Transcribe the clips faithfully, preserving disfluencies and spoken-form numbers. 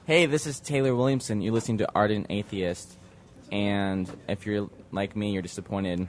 Hey, this is Taylor Williamson. You're listening to Ardent Atheist. And if you're like me, you're disappointed.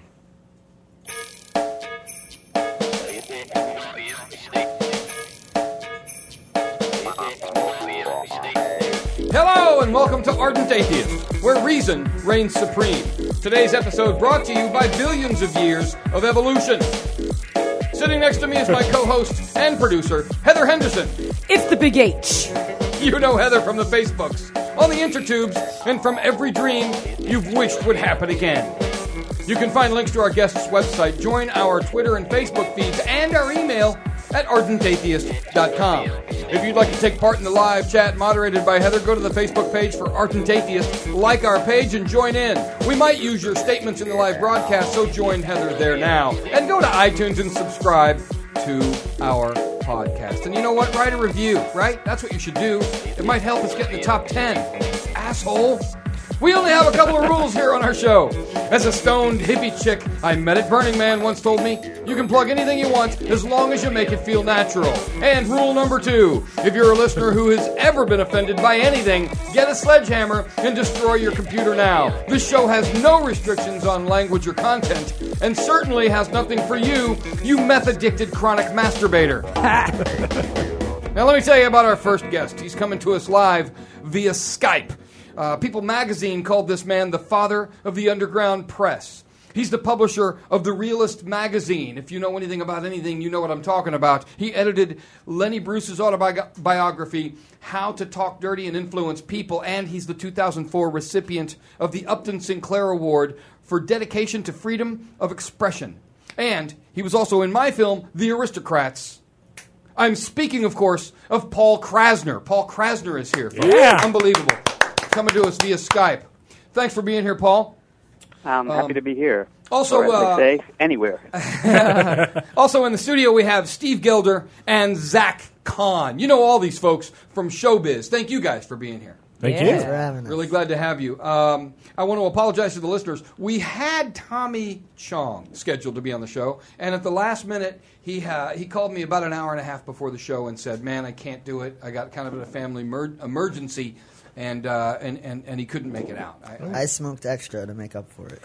Hello and welcome to Ardent Atheist, where reason reigns supreme. Today's episode brought to you by billions of years of evolution. Sitting next to me is my co-host and producer, Heather Henderson. It's the Big H. You know Heather from the Facebooks, on the intertubes, and from every dream you've wished would happen again. You can find links to our guest's website, join our Twitter and Facebook feeds, and our email at ardent atheist dot com. If you'd like to take part in the live chat moderated by Heather, go to the Facebook page for Ardent Atheist, like our page, and join in. We might use your statements in the live broadcast, so join Heather there now. And go to iTunes and subscribe to our podcast. And you know what? Write a review, right? That's what you should do. It might help us get in the top ten. Asshole. We only have a couple of rules here on our show. As a stoned hippie chick I met at Burning Man once told me, you can plug anything you want as long as you make it feel natural. And rule number two, if you're a listener who has ever been offended by anything, get a sledgehammer and destroy your computer now. This show has no restrictions on language or content, and certainly has nothing for you, you meth-addicted chronic masturbator. Now let me tell you about our first guest. He's coming to us live via Skype. Uh, People magazine called this man the father of the underground press. He's the publisher of The Realist magazine. If you know anything about anything, you know what I'm talking about. He edited Lenny Bruce's autobiography, How to Talk Dirty and Influence People, and he's the two thousand four recipient of the Upton Sinclair Award for dedication to freedom of expression. And he was also in my film, The Aristocrats. I'm speaking, of course, of Paul Krasner. Paul Krasner is here. Folks. Yeah. Unbelievable. Coming to us via Skype. Thanks for being here, Paul. I'm happy um, to be here. Also, or, as uh, they say, anywhere. Also in the studio we have Steve Gelder and Zach Kahn. You know all these folks from Showbiz. Thank you guys for being here. Thank Yeah. you. Thanks for having us. Really glad to have you. Um, I want to apologize to the listeners. We had Tommy Chong scheduled to be on the show, and at the last minute, he uh, he called me about an hour and a half before the show and said, "Man, I can't do it. I got kind of a family mer- emergency." And, uh, and and and he couldn't make it out. I, I, I smoked extra to make up for it.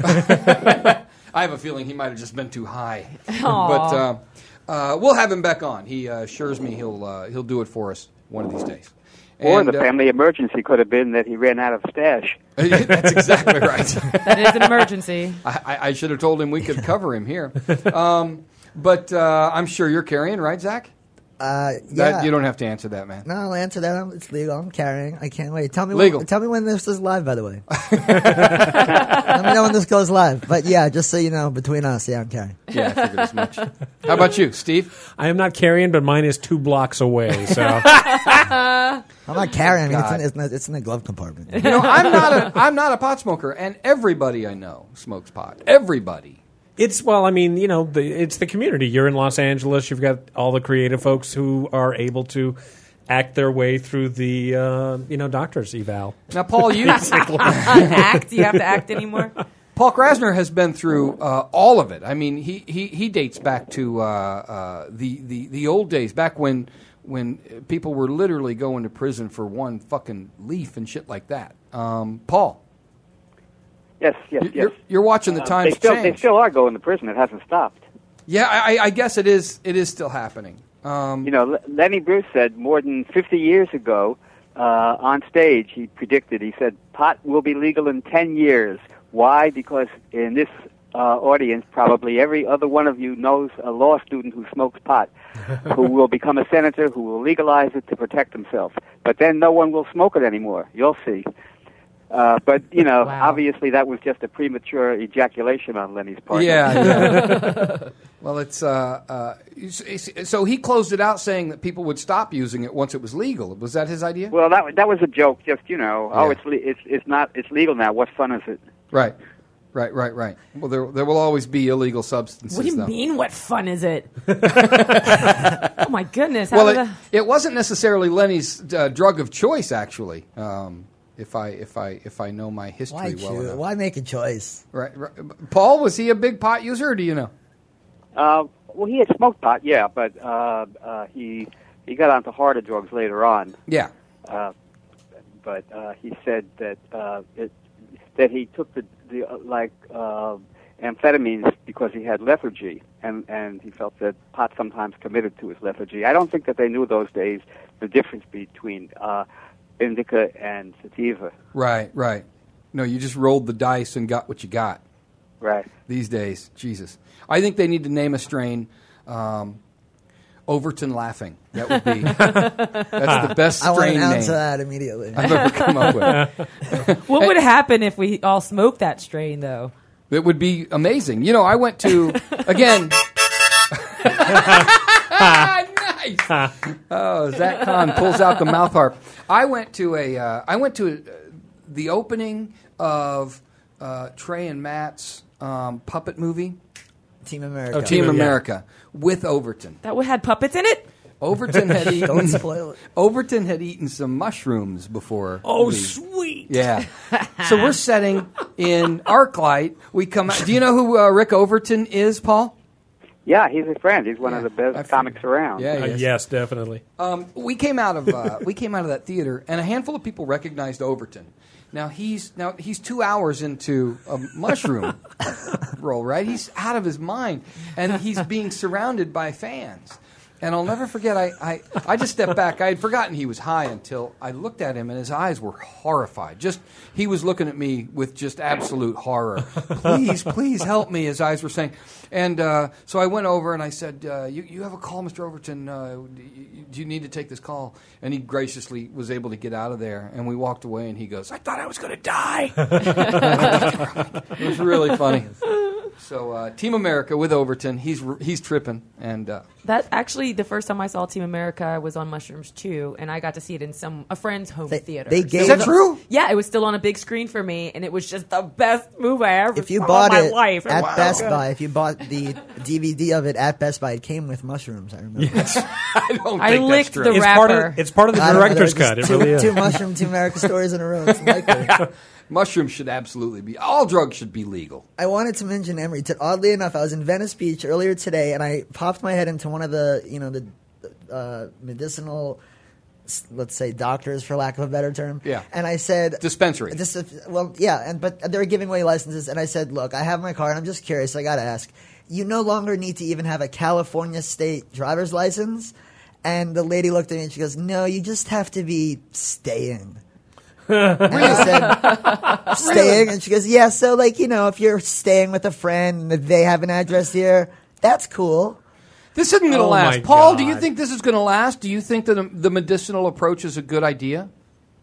I have a feeling he might have just been too high. But uh, uh, we'll have him back on. He uh, assures me he'll uh, he'll do it for us one of these days. Or And, the uh, family emergency could have been that he ran out of stash. That's exactly right. That is an emergency. I, I, I should have told him we could cover him here. Um, but uh, I'm sure you're carrying, right, Zach? Uh, yeah. That, you don't have to answer that, man. No, I'll answer that. It's legal. I'm carrying. I can't wait. Tell me Legal. When, tell me when this is live, by the way. Let me know when this goes live. But yeah, just so you know, between us, yeah, I'm carrying. Yeah, I figured as much. How about you, Steve? I am not carrying, but mine is two blocks away. So I'm not carrying. I mean, God. it's, in, it's, it's in the glove compartment. You know, I'm not a I'm not a pot smoker, and everybody I know smokes pot. Everybody. it's well, I mean, you know, the, it's the community. You're in Los Angeles. You've got all the creative folks who are able to act their way through the uh, you know doctor's eval. Now, Paul, you Act? Do you have to act anymore? Paul Krasner has been through uh, all of it. I mean, he, he, he dates back to uh, uh, the, the the old days, back when when people were literally going to prison for one fucking leaf and shit like that. Um, Paul, Yes, yes, you're, yes. you're watching the Uh, times they still, change. They still are going to prison. It hasn't stopped. Yeah, I, I guess it is. It is still happening. Um, You know, L- Lenny Bruce said more than fifty years ago uh, on stage, he predicted, he said, pot will be legal in ten years. Why? Because in this uh, audience, probably every other one of you knows a law student who smokes pot, who will become a senator, who will legalize it to protect himself. But then no one will smoke it anymore. You'll see. Uh, but, you know, Wow. obviously that was just a premature ejaculation on Lenny's part. yeah. yeah. Well, it's uh, uh, so he closed it out saying that people would stop using it once it was legal. Was that his idea? Well, that that was a joke. Just you know, Yeah. oh, it's le- it's it's not it's legal now. What fun is it? Right, right, right, right. Well, there there will always be illegal substances. What do you though. mean, what fun is it? Oh, my goodness. How Well, did it, the- it wasn't necessarily Lenny's uh, drug of choice, actually. Um, if I if I if I know my history Why well choose? enough. Why make a choice? Right, right. Paul, was he a big pot user, or do you know? Uh, well, he had smoked pot, yeah, but uh, uh, he he got onto harder drugs later on. Yeah. Uh, but uh, he said that uh, it, that he took the, the uh, like uh, amphetamines because he had lethargy, and and he felt that pot sometimes committed to his lethargy. I don't think that they knew those days the difference between uh, indica and sativa. Right, right. No, you just rolled the dice and got what you got. Right. These days, Jesus. I think they need to name a strain um, Overton Laughing. That would be that's the best I want strain an name ounce of that immediately. I've ever come up with. What would happen if we all smoked that strain, though? It would be amazing. You know, I went to again. Nice. Oh, Zach Kahn pulls out the mouth harp. I went to a. Uh, I went to a, the opening of uh, Trey and Matt's um, puppet movie. Team America. Oh, Team Yeah. America with Overton. That would had puppets in it? Overton had Don't eaten. spoil it. Overton had eaten some mushrooms before. Oh, we- sweet. Yeah. So we're setting in ArcLight. We come out. Do you know who uh, Rick Overton is, Paul? Yeah, he's a friend. He's one Yeah, of the I best figured. comics around. Yeah, Uh, he is. yes, definitely. Um, we came out of uh, we came out of that theater, and a handful of people recognized Overton. Now he's now he's two hours into a mushroom roll, right? He's out of his mind, and he's being surrounded by fans. And I'll never forget. I, I, I just stepped back. I had forgotten he was high until I looked at him, and his eyes were horrified. Just he was looking at me with just absolute horror. Please, please help me. His eyes were saying. And uh, so I went over and I said, uh, you, "You have a call, Mister Overton. Uh, do, you, do you need to take this call?" And he graciously was able to get out of there. And we walked away. And he goes, "I thought I was going to die." It was really funny. So uh, Team America with Overton. He's he's tripping and. Uh, That actually, the first time I saw Team America, I was on mushrooms too, and I got to see it in some a friend's home They- theater. they So- gave Is that true? Yeah, it was still on a big screen for me, and it was just the best movie I ever If you saw bought in my it life. at Wow. Best Buy, if you bought the D V D of it at Best Buy, it came with mushrooms. I remember. I don't I think licked that's true. the It's part rapper. of it's part of the I don't know, director's there cut. was It two, really is. two mushroom Team America stories in a row. It's likely. Mushrooms should absolutely be. All drugs should be legal. I wanted to mention Emery. T- oddly enough, I was in Venice Beach earlier today, and I popped my head into one of the, you know, the uh, medicinal, s- let's say, doctors, for lack of a better term. Yeah. And I said, Dispensary. Dis- well, yeah, and but they were giving away licenses, and I said, look, I have my car, and I'm just curious. I got to ask. You no longer need to even have a California state driver's license. And the lady looked at me and she goes, no, you just have to be staying. And I said, staying? And she goes, yeah, so like, you know, if you're staying with a friend and they have an address here, that's cool. This isn't going to Oh, last. my Paul, do you God. think this is going to last? Do you think that the medicinal approach is a good idea?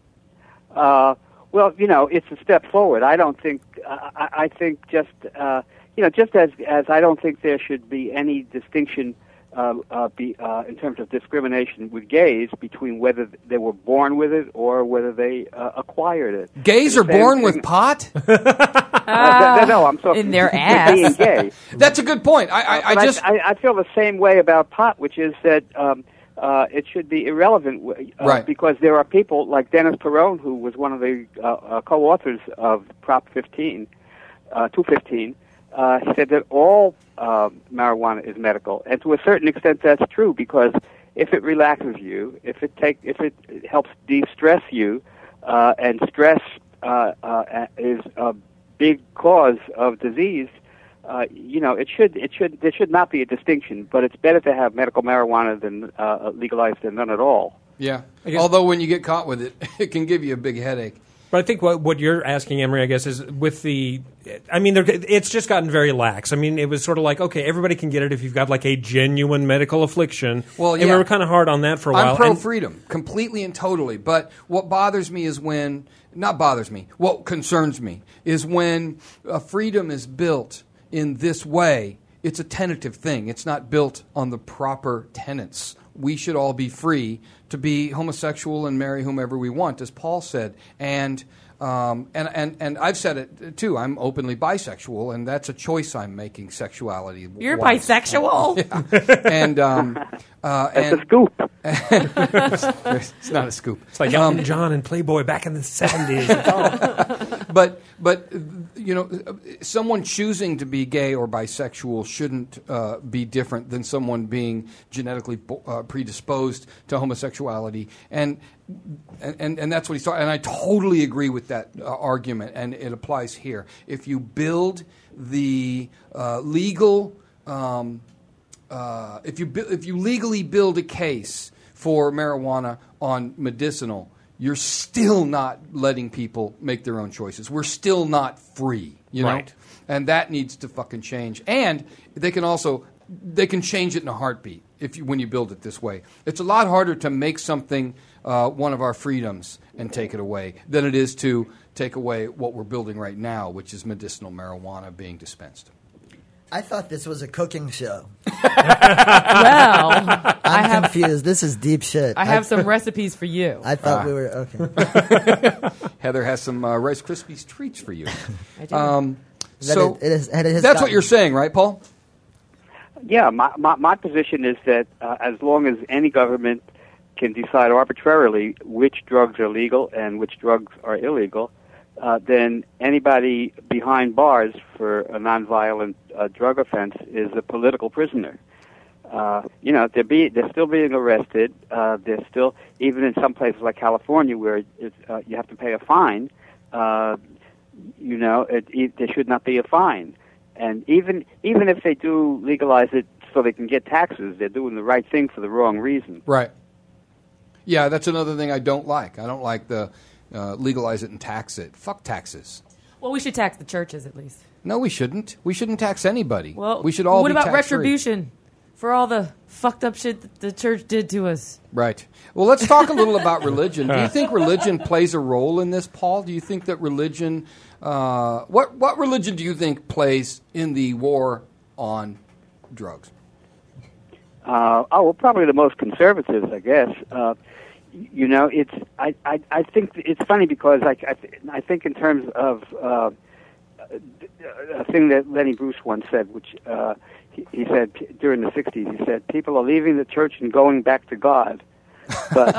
Uh, well, you know, it's a step forward. I don't think. Uh, I, I think just uh, you know, just as as I don't think there should be any distinction uh, uh, be, uh, in terms of discrimination with gays between whether they were born with it or whether they uh, acquired it. Gays The are same born thing- with pot? Uh, no, no, I'm talking in their being ass. gay. That's a good point. I, I, I But just. I, I feel the same way about pot, which is that um, uh, it should be irrelevant, w- uh, Right. because there are people like Dennis Perone, who was one of the uh, uh, co-authors of Prop fifteen, uh, two fifteen. Uh, he said that all uh, marijuana is medical, and to a certain extent, that's true because if it relaxes you, if it take, if it helps de-stress you, uh, and stress uh, uh, is a big cause of disease. Uh, you know, it should, it should, there should not be a distinction, but it's better to have medical marijuana than uh, legalized than none at all. Yeah. guess- Although when you get caught with it, it can give you a big headache. But I think what what you're asking, Emery, I guess, is with the. I mean, there, it's just gotten very lax. I mean, it was sort of like, okay, everybody can get it if you've got like a genuine medical affliction. Well, and yeah. we were kind of hard on that for a while. I'm pro and- freedom, completely and totally. But what bothers me is when, not bothers me, what concerns me is when uh, freedom is built in this way. It's a tentative thing. It's not built on the proper tenets. We should all be free to be homosexual and marry whomever we want, as Paul said. And um, and, and and I've said it too. I'm openly bisexual, and that's a choice I'm making. Sexuality. You're wise. bisexual? Yeah. And um, uh, That's and a scoop. It's not a scoop. It's like Elton John and Playboy back in the seventies. But, but you know, someone choosing to be gay or bisexual shouldn't uh, be different than someone being genetically uh, predisposed to homosexuality. And, and, and that's what he saw. And I totally agree with that uh, argument, and it applies here. If you build the uh, legal... Um, uh, if you bu- if you legally build a case for marijuana on medicinal, you're still not letting people make their own choices. We're still not free, you know? Right. And that needs to fucking change. And they can also they can change it in a heartbeat if you when you build it this way. It's a lot harder to make something uh, one of our freedoms and take it away than it is to take away what we're building right now, which is medicinal marijuana being dispensed. I thought this was a cooking show. Well, I I'm have confused. This is deep shit. I have some recipes for you. I thought we were okay. Heather has some uh, Rice Krispies treats for you. I do. Um, That so it- it is- it has that's gotten- what you're saying, right, Paul? Yeah, my, my, my position is that uh, as long as any government can decide arbitrarily which drugs are legal and which drugs are illegal, uh, then anybody behind bars for a nonviolent uh, drug offense is a political prisoner. Uh, you know, they're, be, they're still being arrested. Uh, they're still, even in some places like California where it's, uh, you have to pay a fine, uh, you know, it, it, there should not be a fine. And even even if they do legalize it so they can get taxes, they're doing the right thing for the wrong reason. Right. Yeah, that's another thing I don't like. I don't like the uh, legalize it and tax it. Fuck taxes. Well, we should tax the churches at least. No, we shouldn't. We shouldn't tax anybody. Well, we should all what be about tax-free. retribution for all the fucked up shit that the church did to us? Right. Well, let's talk a little about religion. Do you think religion plays a role in this, Paul? Do you think that religion, uh, what what religion do you think plays in the war on drugs? Uh, oh, well, probably the most conservatives, I guess. Uh, you know, it's I, I, I think it's funny because I, I, I think in terms of uh, a thing that Lenny Bruce once said, which uh, he, he said during the sixties, he said, people are leaving the church and going back to God. But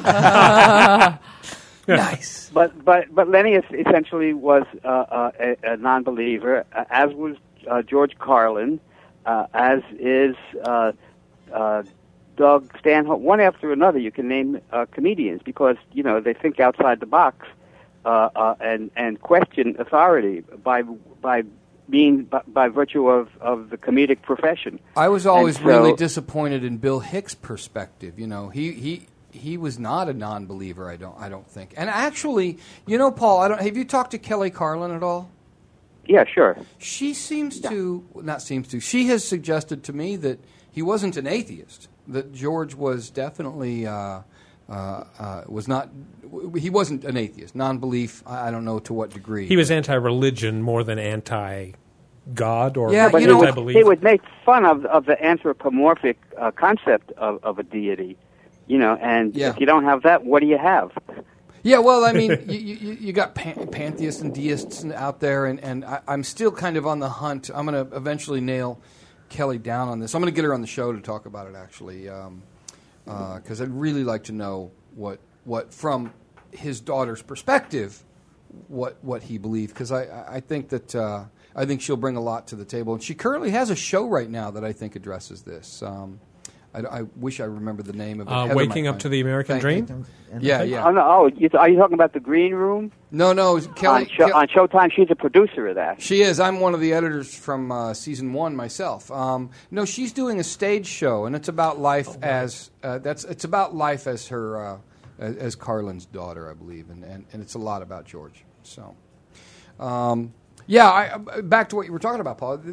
Nice. But but but Lenny essentially was uh, uh, a, a non-believer, uh, as was uh, George Carlin, uh, as is uh, uh, Doug Stanhope. One after another, you can name uh, comedians because you know they think outside the box uh, uh, and and question authority by by being by, by virtue of, of the comedic profession. I was always And so- really disappointed in Bill Hicks' perspective. You know, he he. He was not a non-believer, I don't. I don't think. And actually, you know, Paul, I don't. Have you talked to Kelly Carlin at all? Yeah, sure. She seems to, not seems to. She has suggested to me that he wasn't an atheist. That George was definitely uh, uh, uh, was not. He wasn't an atheist. Non-belief. I I don't know to what degree. He was anti-religion more than anti-God or Yeah, But you he know, would, anti-belief. he would make fun of of the anthropomorphic uh, concept of, of a deity, you know. And Yeah. if you don't have that, what do you have? Yeah, well, I mean, you, you, you got pan- pantheists and deists out there, and, and I, I'm still kind of on the hunt. I'm going to eventually nail Kelly down on this. I'm going to get her on the show to talk about it, actually, because um, uh, I'd really like to know what, what from his daughter's perspective, what what he believed, because I, I think that uh, I think she'll bring a lot to the table. And she currently has a show right now that I think addresses this. Um, I, I wish I remember the name of it. Uh, Heather Waking might Up find to it. the American Thank Dream? you. Yeah, yeah. Oh, no, oh you, are you talking about the Green Room No, no, Kelly. on, show, Ke- on Showtime? She's a producer of that. She is. I'm one of the editors from uh, season one myself. Um, no, she's doing a stage show, and it's about life Oh, as uh, that's. It's about life as her uh, as, as Carlin's daughter, I believe, and, and, and it's a lot about George. So, um, yeah. I, back to what you were talking about, Paul.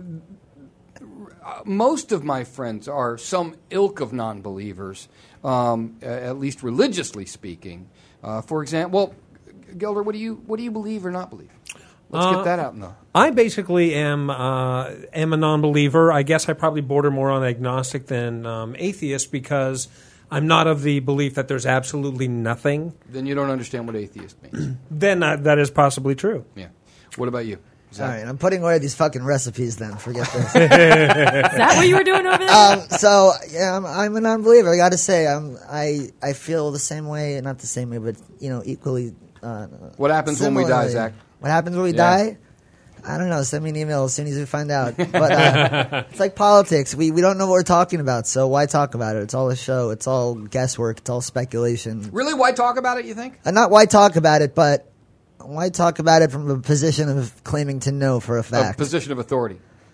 Most of my friends are some ilk of non-believers, um, at least religiously speaking. Uh, for example, well, Gelder, what do you what do you believe or not believe? Let's Uh, get that out in the. I basically am uh, am a non-believer. I guess I probably border more on agnostic than um, atheist because I'm not of the belief that there's absolutely nothing. Then you don't understand what atheist means. Then that, that is possibly true. Yeah. What about you? All right, I'm putting away these fucking recipes then. Forget this. Is that what you were doing over there? um, so, yeah, I'm, I'm a non-believer. I got to say, I'm, I I feel the same way, not the same way, but, you know, equally. Uh, What happens when we die, similarly. Zach? What happens when we Yeah. die? I don't know. Send me an email as soon as we find out. But uh, it's like politics. We we don't know what we're talking about, so why talk about it? It's all a show. It's all guesswork. It's all speculation. Really? Why talk about it, you think? Uh, not why talk about it, but why talk about it from a position of claiming to know for a A fact. position of authority.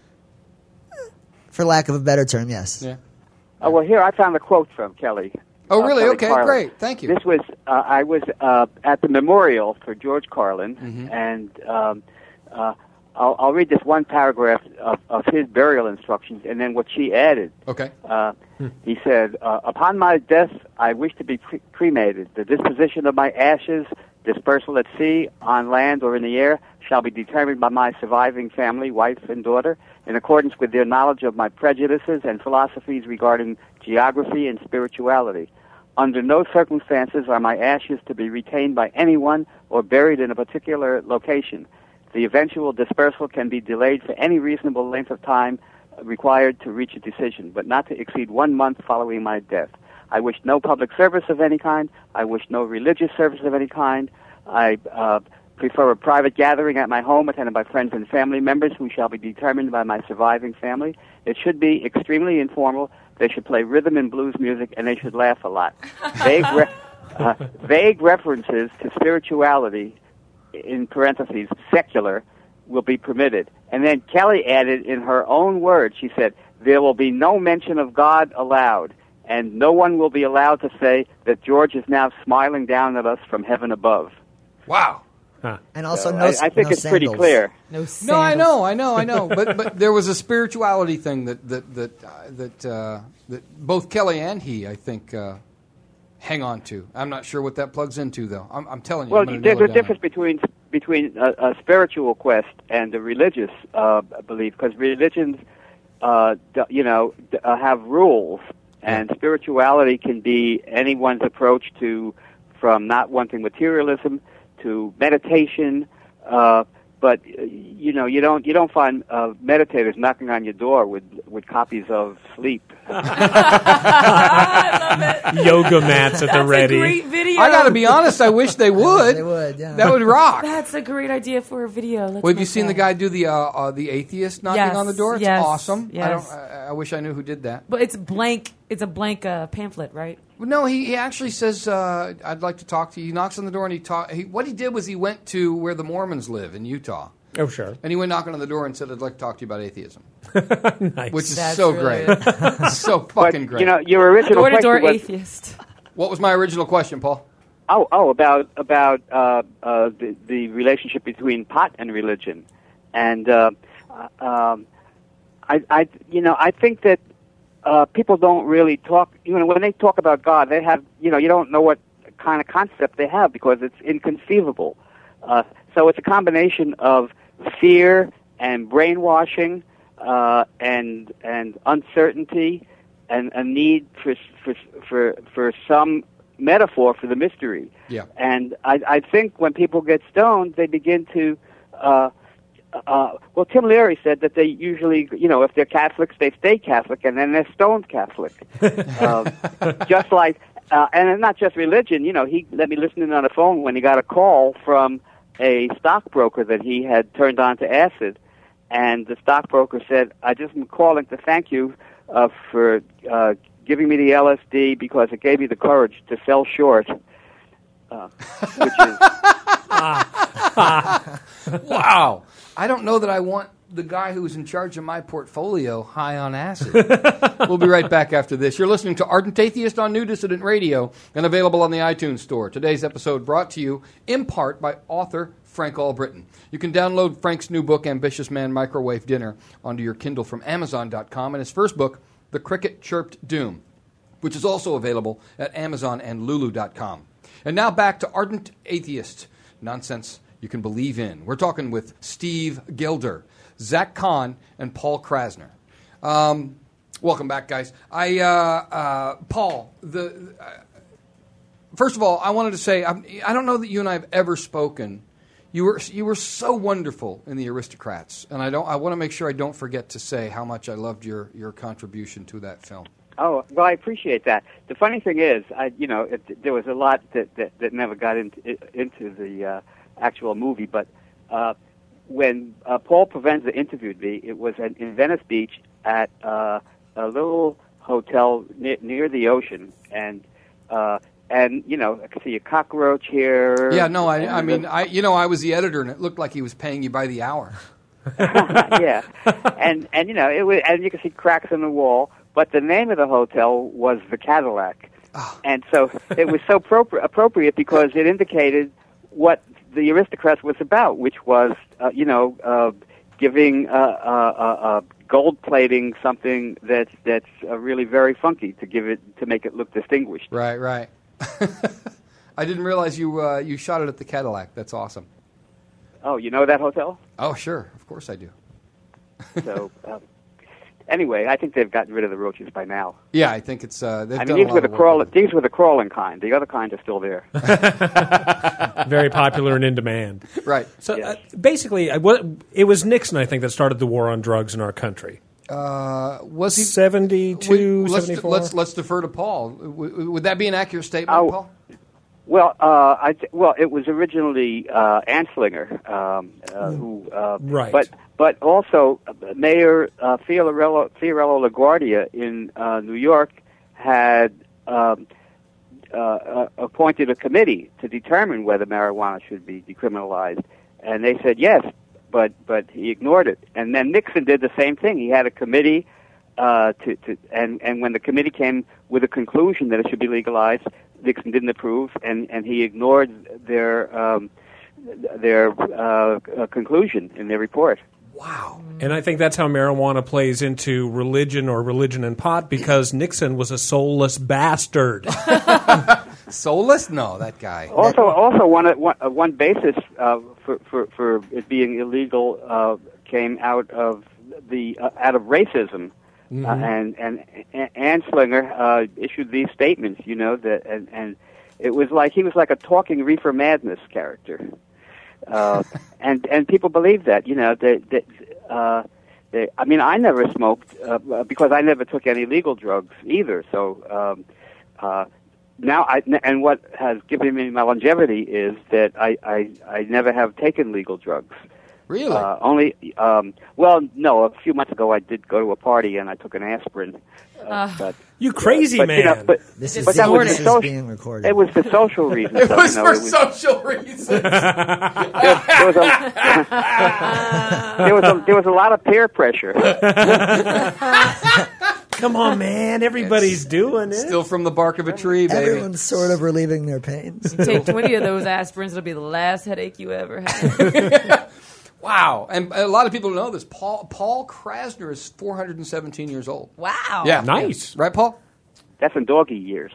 For lack of a better term, yes. Yeah. Oh, well, here I found a quote from Kelly. Oh, uh, really? Kelly Okay, Carlin. great. Thank you. This was, uh, I was uh, at the memorial for George Carlin, Mm-hmm. and um, uh, I'll, I'll read this one paragraph of, of his burial instructions and then what she added. Okay. Uh, he said, uh, upon my death, I wish to be cre- cremated. The disposition of my ashes, dispersal at sea, on land, or in the air, shall be determined by my surviving family, wife and daughter, in accordance with their knowledge of my prejudices and philosophies regarding geography and spirituality. Under no circumstances are my ashes to be retained by anyone or buried in a particular location. The eventual dispersal can be delayed for any reasonable length of time required to reach a decision, but not to exceed one month following my death. I wish no public service of any kind. I wish no religious service of any kind. I uh, prefer a private gathering at my home attended by friends and family members who shall be determined by my surviving family. It should be extremely informal. They should play rhythm and blues music, and they should laugh a lot. Vague, re- uh, vague references to spirituality, in parentheses, secular, will be permitted. And then Kelly added in her own words, she said, there will be no mention of God allowed, and no one will be allowed to say that George is now smiling down at us from heaven above. Wow. And also, So no I, I think no it's pretty sandals. clear. No, No, I sandals. know, I know, I know. But but there was a spirituality thing that that that uh, that uh, that both Kelly and he, I think, uh, hang on to. I'm not sure what that plugs into, though. I'm, I'm telling you. Well, I'm gonna there's nail a it difference down. between between a, a spiritual quest and a religious uh, belief, because religions, uh, d- you know, d- uh, have rules, and spirituality can be anyone's approach to, from not wanting materialism to meditation. Uh, but uh, you know, you don't you don't find uh, meditators knocking on your door with with copies of Sleep. Yoga mats at the That's ready. a great video. I got to be honest. I wish they would. They would, yeah. That would rock. That's a great idea for a video. Let's Well, have you make seen the that. guy do the uh, uh, the atheist knocking Yes, on the door? It's yes, awesome. I don't. yes. I, I wish I knew who did that. But it's blank. It's a blank uh, pamphlet, right? Well, no, he, he actually says, uh, "I'd like to talk to you." He knocks on the door and he talk. He, what he did was he went to where the Mormons live in Utah, Oh, sure. and he went knocking on the door and said, "I'd like to talk to you about atheism," Nice. which is That's so really- great, so But fucking great. you know, your original Door to question door was, atheist. What was my original question, Paul? Oh, oh, about about uh, uh, the, the relationship between pot and religion, and uh, uh, um, I, I, you know, I think that uh, people don't really talk. You know, when they talk about God, they have, you know, you don't know what kind of concept they have because it's inconceivable. Uh, so it's a combination of fear and brainwashing uh, and and uncertainty and a need for for for for some metaphor for the mystery. Yeah. And I, I think when people get stoned, they begin to. Uh, uh, well, Tim Leary said that they usually, you know, if they're Catholics, they stay Catholic, and then they're stoned Catholic. uh, just like, uh, and not just religion. You know, he let me listen in on the phone when he got a call from a stockbroker that he had turned on to acid, and the stockbroker said, "I just am calling to thank you uh, for uh, giving me the L S D because it gave me the courage to sell short," uh, which is. Wow. I don't know that I want the guy who's in charge of my portfolio high on acid. We'll be right back after this. You're listening to Ardent Atheist on New Dissident Radio and available on the iTunes Store. Today's episode brought to you in part by author Frank Albritton. You can download Frank's new book, Ambitious Man Microwave Dinner, onto your Kindle from Amazon dot com, and his first book, The Cricket Chirped Doom, which is also available at Amazon and Lulu dot com. And now back to Ardent Atheist. Nonsense you can believe in. We're talking with Steve Gilder, Zach Kahn, and Paul Krasner. Um, welcome back, guys. I, uh, uh, Paul, the uh, first of all, I wanted to say I, I don't know that you and I have ever spoken. You were you were so wonderful in The Aristocrats, and I don't. I want to make sure I don't forget to say how much I loved your, your contribution to that film. Oh, well, I appreciate that. The funny thing is, I you know, it, there was a lot that, that, that never got into into the uh, actual movie, but uh, when uh, Paul Provenza interviewed me, it was at, in Venice Beach at uh, a little hotel near, near the ocean, and uh, and you know, I could see a cockroach here. Yeah, no, I, I mean, I you know, I was the editor, and it looked like he was paying you by the hour. Yeah, and and you know, it was, and you could see cracks in the wall. But the name of the hotel was the Cadillac, oh. and so it was so pro- appropriate because it indicated what the Aristocrats was about, which was, uh, you know, uh, giving, uh, uh, uh, gold plating something that's that's uh, really very funky to give it to make it look distinguished. Right, right. I didn't realize you uh, you shot it at the Cadillac. That's awesome. Oh, you know that hotel? Oh, sure, of course I do. So. Uh, Anyway, I think they've gotten rid of the roaches by now. Yeah, I think it's. Uh, they've I done mean, these a lot were the of work crawl. with it. These were the crawling kind. The other kind are still there. Very popular and in demand. Right. So Yeah. uh, basically, I, what, it was Nixon, I think, that started the war on drugs in our country. Uh, was he seventy-two, we- let's, seventy-four? let's let's defer to Paul. W- would that be an accurate statement, Oh. Paul? Well, uh, I th- well, it was originally uh, Anslinger um, uh, who, uh, Right. But but also uh, Mayor uh, Fiorello, Fiorello LaGuardia in uh, New York had um, uh, uh, appointed a committee to determine whether marijuana should be decriminalized, and they said yes, but but he ignored it. And then Nixon did the same thing. He had a committee uh, to, to and and when the committee came with a conclusion that it should be legalized, Nixon didn't approve, and, and he ignored their um, their uh, uh, conclusion in their report. Wow. And I think that's how marijuana plays into religion or religion and pot, because Nixon was a soulless bastard. Soulless? No, that guy. Also, also one one, uh, one basis uh, for, for for it being illegal uh, came out of the uh, out of racism. Mm-hmm. Uh, and and and Anslinger uh, issued these statements, you know, that and, and it was like he was like a talking Reefer Madness character, uh, and and people believe that, you know, that that uh, they. I mean, I never smoked uh, because I never took any legal drugs either. So um, uh, now I and what has given me my longevity is that I I, I never have taken legal drugs. Really? Uh, only, um, well, no. A few months ago, I did go to a party and I took an aspirin. Uh, Uh, but, You crazy but, man. You know, but, This is, but that being, was this the is social. being recorded. It was for social reasons. It so, was you know, for it was, social reasons. there, there was a there was a there was a lot of peer pressure. Come on, man. Everybody's doing it. Still from the bark of a tree, baby. Everyone's sort of relieving their pains. Take twenty of those aspirins, it'll be the last headache you ever had. Wow. And a lot of people don't know this. Paul Paul Krasner is four hundred seventeen years old. Wow. Yeah. Nice. Right, Paul? That's in doggy years.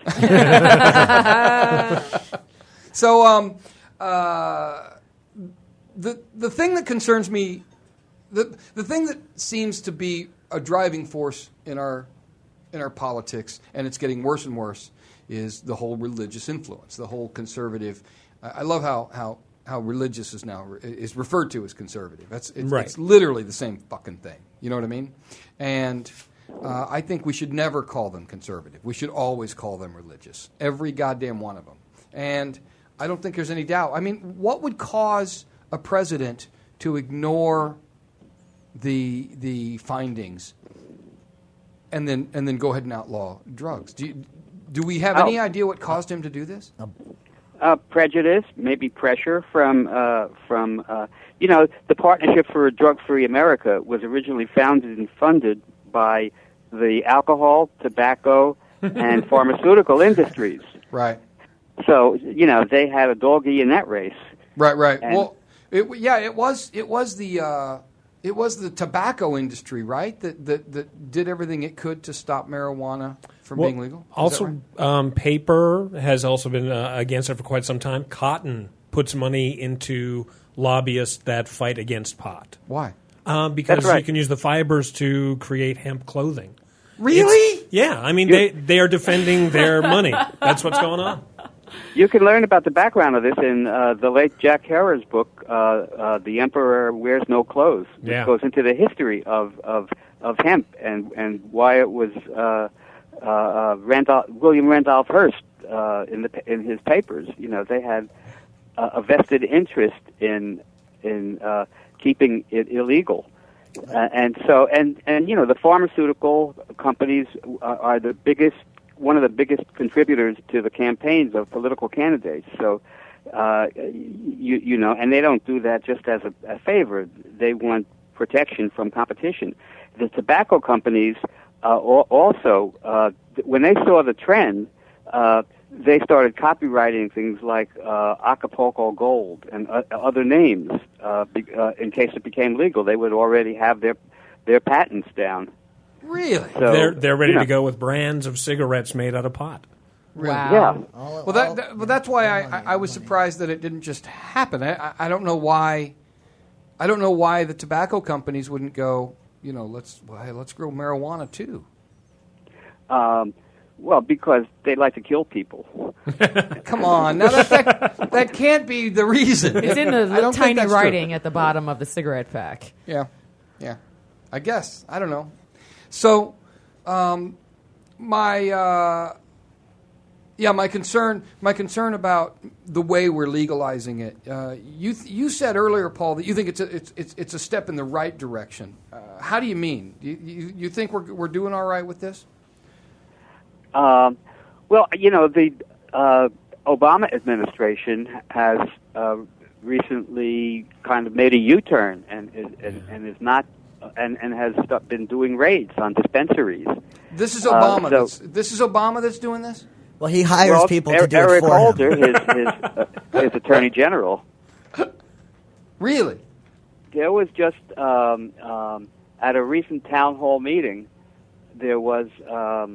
So, um, uh, the the thing that concerns me, the the thing that seems to be a driving force in our in our politics, and it's getting worse and worse, is the whole religious influence, the whole conservative. I I love how how. how religious is now is referred to as conservative. That's it's, Right. it's literally the same fucking thing. You know what I mean? And uh, I think we should never call them conservative. We should always call them religious. Every goddamn one of them. And I don't think there's any doubt. I mean, what would cause a president to ignore the the findings and then and then go ahead and outlaw drugs? Do you, do we have Oh. any idea what caused him to do this? Uh, prejudice, maybe pressure from uh, from uh, you know, the Partnership for a Drug-Free America was originally founded and funded by the alcohol, tobacco, and pharmaceutical industries. Right. So you know, they had a doggy in that race. Right, right. And- well, it, yeah, it was it was the uh, it was the tobacco industry, right? That, that that did everything it could to stop marijuana from Well, being legal. Is that Also, right? um, paper has also been uh, against it for quite some time. Cotton puts money into lobbyists that fight against pot. Why? Um, because That's right. you can use the fibers to create hemp clothing. Really? Yeah, I mean, they, they are defending their money. That's what's going on. You can learn about the background of this in uh, the late Jack Herer's book, uh, uh, "The Emperor Wears No Clothes," which Yeah. goes into the history of, of, of hemp and, and why it was uh, uh, uh, Randolph, William Randolph Hearst uh, in the in his papers. You know, they had uh, a vested interest in in uh, keeping it illegal. Uh, and so, and, and you know, the pharmaceutical companies are, are the biggest, one of the biggest contributors to the campaigns of political candidates. So, uh, you you know, and they don't do that just as a, a favor. They want protection from competition. The tobacco companies uh, al- also, uh, when they saw the trend, uh, they started copywriting things like uh, Acapulco Gold and uh, other names. Uh, be, uh, in case it became legal, they would already have their their patents down. Really? So, they're they're ready you know, to go with brands of cigarettes made out of pot. Wow. Yeah. All- Well, that, all- that well, that's why I, all I, money, I all was money. surprised that it didn't just happen. I, I- I don't know why. I don't know why the tobacco companies wouldn't go. You know, let's well, hey, let's grow marijuana too. Um, well, because they like to kill people. Come on, now that that, that can't be the reason. It's in the I little don't think tiny that's true. writing at the bottom of the cigarette pack. Yeah, yeah. I guess I don't know. So, um, my uh, yeah, my concern, my concern about the way we're legalizing it. Uh, you th- you said earlier, Paul, that you think it's a, it's it's it's a step in the right direction. Uh, how do you mean? You, you you think we're we're doing all right with this? Um, well, you know, the uh, Obama administration has uh, recently kind of made a U-turn and is, and, and is not and, and has st- been doing raids on dispensaries. This is Uh, Obama. so- that's, this is Obama that's doing this. Well, he hires well, people Er- to do Eric it for Holder, him. his his, uh, his attorney general. Really? There was just um, um, at a recent town hall meeting, there was um,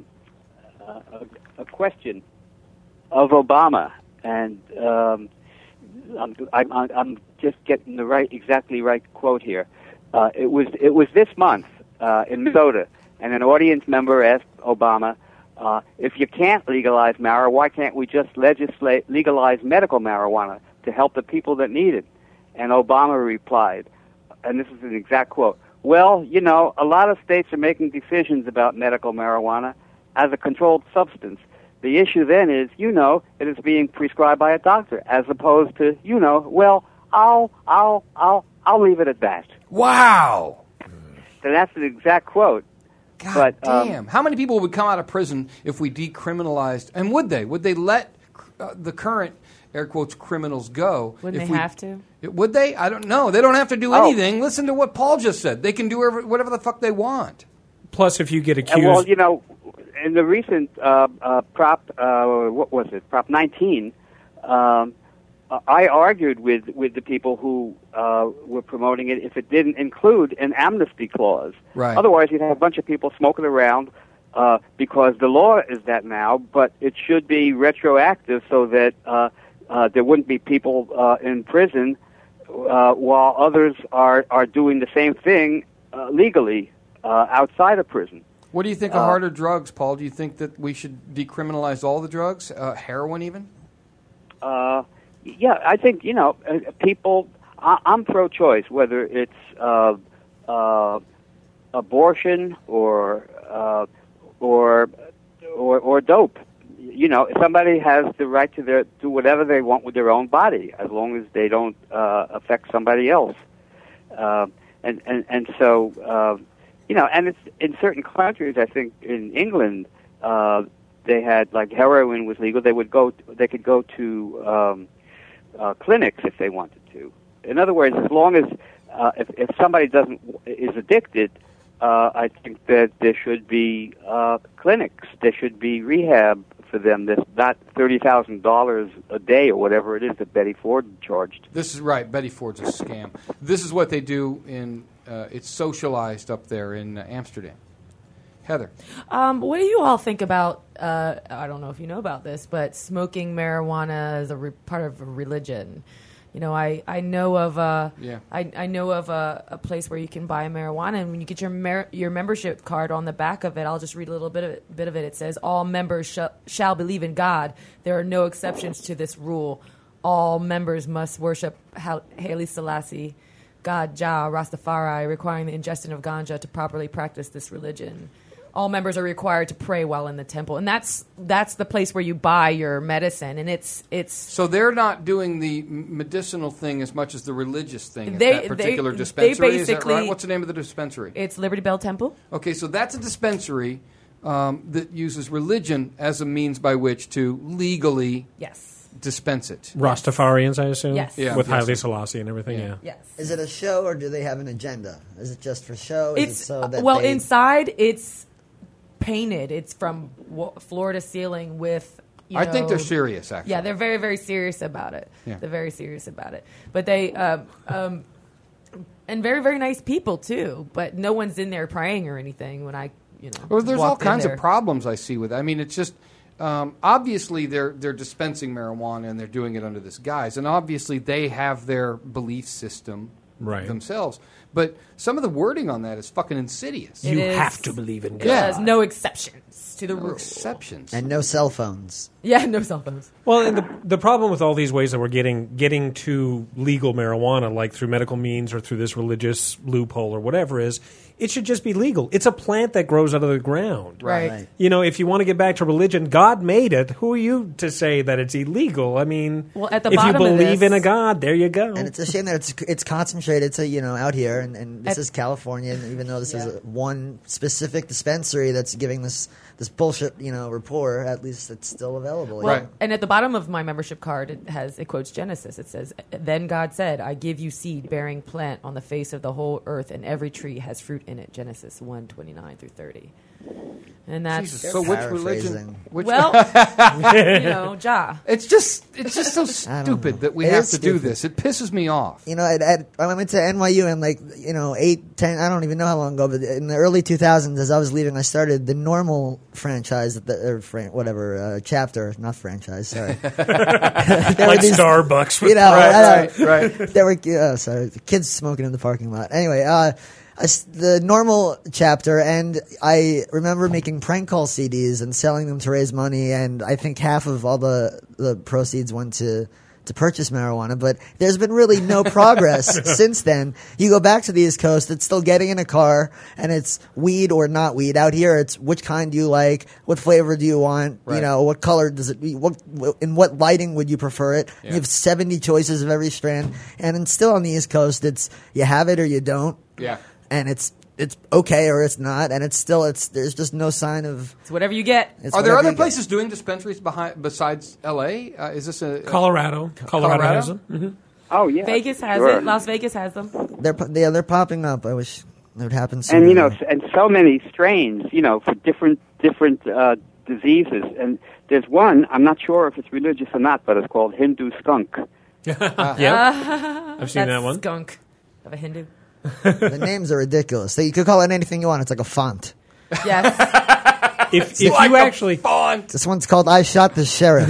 a, a question of Obama, and um, I'm, I'm, I'm just getting the right, exactly right quote here. Uh, it was it was this month uh, in Minnesota, and an audience member asked Obama, uh, "If you can't legalize marijuana, why can't we just legislate legalize medical marijuana to help the people that need it?" And Obama replied, and this is an exact quote, "Well, you know, a lot of states are making decisions about medical marijuana as a controlled substance. The issue then is, you know, it is being prescribed by a doctor, as opposed to, you know, well, I'll, I'll, I'll, I'll leave it at that." Wow. So that's an exact quote. God But, um, damn. How many people would come out of prison if we decriminalized? And would they? Would they let uh, the current, air quotes, criminals go? Wouldn't if they we- have to? It- would they? I don't know. They don't have to do Oh. anything. Listen to what Paul just said. They can do whatever, whatever the fuck they want. Plus, if you get accused, And well, you know, in the recent uh, uh, Prop, uh, what was it, Prop nineteen, um, I argued with, with the people who uh, were promoting it if it didn't include an amnesty clause. Right. Otherwise, you'd have a bunch of people smoking around uh, because the law is that now, but it should be retroactive so that uh, uh, there wouldn't be people uh, in prison uh, while others are, are doing the same thing uh, legally uh, outside of prison. What do you think of harder drugs, Paul? Do you think that we should decriminalize all the drugs, uh, heroin even? Uh, yeah, I think, you know, uh, people, I, I'm pro-choice, whether it's uh, uh, abortion or, uh, or or or dope. You know, somebody has the right to their, do whatever they want with their own body, as long as they don't uh, affect somebody else. Uh, and, and, and so, uh, you know, and it's in certain countries, I think in England, uh, they had, like, heroin was legal. They would go, they could go to um, uh, clinics if they wanted to. In other words, as long as uh, if, if somebody doesn't is addicted, uh, I think that there should be uh, clinics. There should be rehab for them. That's not thirty thousand dollars a day or whatever it is that Betty Ford charged. This is right. Betty Ford's a scam. This is what they do in, uh, it's socialized up there in uh, Amsterdam. Heather. Um, what do you all think about, uh, I don't know if you know about this, but smoking marijuana as a re- part of a religion? You know, I, I know of a Yeah. I, I know of a, a place where you can buy marijuana, and when you get your mer- your membership card, on the back of it, I'll just read a little bit of it. Bit of it. It says, "All members sh- shall believe in God. There are no exceptions to this rule. All members must worship Hal- Haile Selassie, God, Jah, Rastafari, requiring the ingestion of ganja to properly practice this religion. All members are required to pray while in the temple," and that's that's the place where you buy your medicine, and it's it's. So they're not doing the medicinal thing as much as the religious thing at They- that particular they- dispensary. they Is that right? basically- What's the name of the dispensary? It's Liberty Bell Temple. Okay, so that's a dispensary um, that uses religion as a means by which to legally Yes. dispense it. Rastafarians, I assume? Yes. Yeah, With yes. Haile Selassie and everything, Yeah. yeah. Yes. Is it a show or do they have an agenda? Is it just for show? Is It's it so that well they, inside. It's painted. It's from wa- floor to ceiling with. You I think know- they're serious, actually. Yeah, they're very, very serious about it. Yeah. They're very serious about it. But they, um, um, and very, very nice people too. But no one's in there praying or anything when I, you know. Well, there's all walked in kinds there. of problems I see with it. I mean, it's just um, obviously they're they're dispensing marijuana and they're doing it under this guise, and obviously they have their belief system Right. themselves. But some of the wording on that is fucking insidious. It You is- have to believe in God. Yeah. There's no exceptions to the No rule. exceptions. and no cell phones. Yeah, no cell phones. Well, and the the problem with all these ways that we're getting getting to legal marijuana, like through medical means or through this religious loophole or whatever, is it should just be legal. It's a plant that grows out of the ground. Right. Right. You know, if you want to get back to religion, God made it. Who are you to say that it's illegal? I mean, Well, at the if you bottom of believe this- in a God, there you go. And it's a shame that it's it's concentrated to you know out here, and, and this At- is California, and even though this is Yeah. a, one specific dispensary that's giving this this bullshit you know rapport, at least it's still available. you Right. know? And at the bottom of my membership card, it has it quotes Genesis. It says, "Then God said, I give you seed bearing plant on the face of the whole earth, and every tree has fruit in it." Genesis one twenty nine through thirty. And that's Jesus. So which religion? paraphrasing. Which, well, you know, Jah. it's just it's just so I don't stupid know. that we It have is to do stupid. this. It pisses me off. You know, at, at, I went to N Y U and like you know eight, ten. I don't even know how long ago, but in the early two thousands, as I was leaving, I started the normal franchise, the, or fran- whatever uh, chapter, not franchise. Sorry, There were like these- Starbucks. With You know, I know. Right, right. There were uh, sorry, the kids smoking in the parking lot. Anyway, uh, I s the normal chapter, and I remember making prank call C Ds and selling them to raise money, and I think half of all the the proceeds went to. to purchase marijuana, but there's been really no progress since then. You go back to the East Coast, it's still getting in a car, and it's weed or not weed. Out here, it's which kind do you like, what flavor do you want, Right. you know, what color does it, what, in what lighting would you prefer it? Yeah. You have seventy choices of every strand, and then still on the East Coast, it's you have it or you don't, Yeah. and it's it's okay or it's not, and it's still it's there's just no sign of. It's whatever you get. It's Are there whatever other you get. places doing dispensaries behind besides L A? Uh, is this a Colorado. Colorado, Colorado? has them. Mhm. Oh yeah, Vegas has sure. it. Las Vegas has them. They're po- they, they're popping up. I wish it would happen sooner. and you know, s- and so many strains, you know, for different different uh, diseases. And there's one I'm not sure if it's religious or not, but it's called Hindu skunk. Yeah, I've seen That's that one. skunk of a Hindu. The names are ridiculous. So you could call it anything you want. It's like a font. Yes. If, if like you a actually, font? This one's called "I Shot the Sheriff."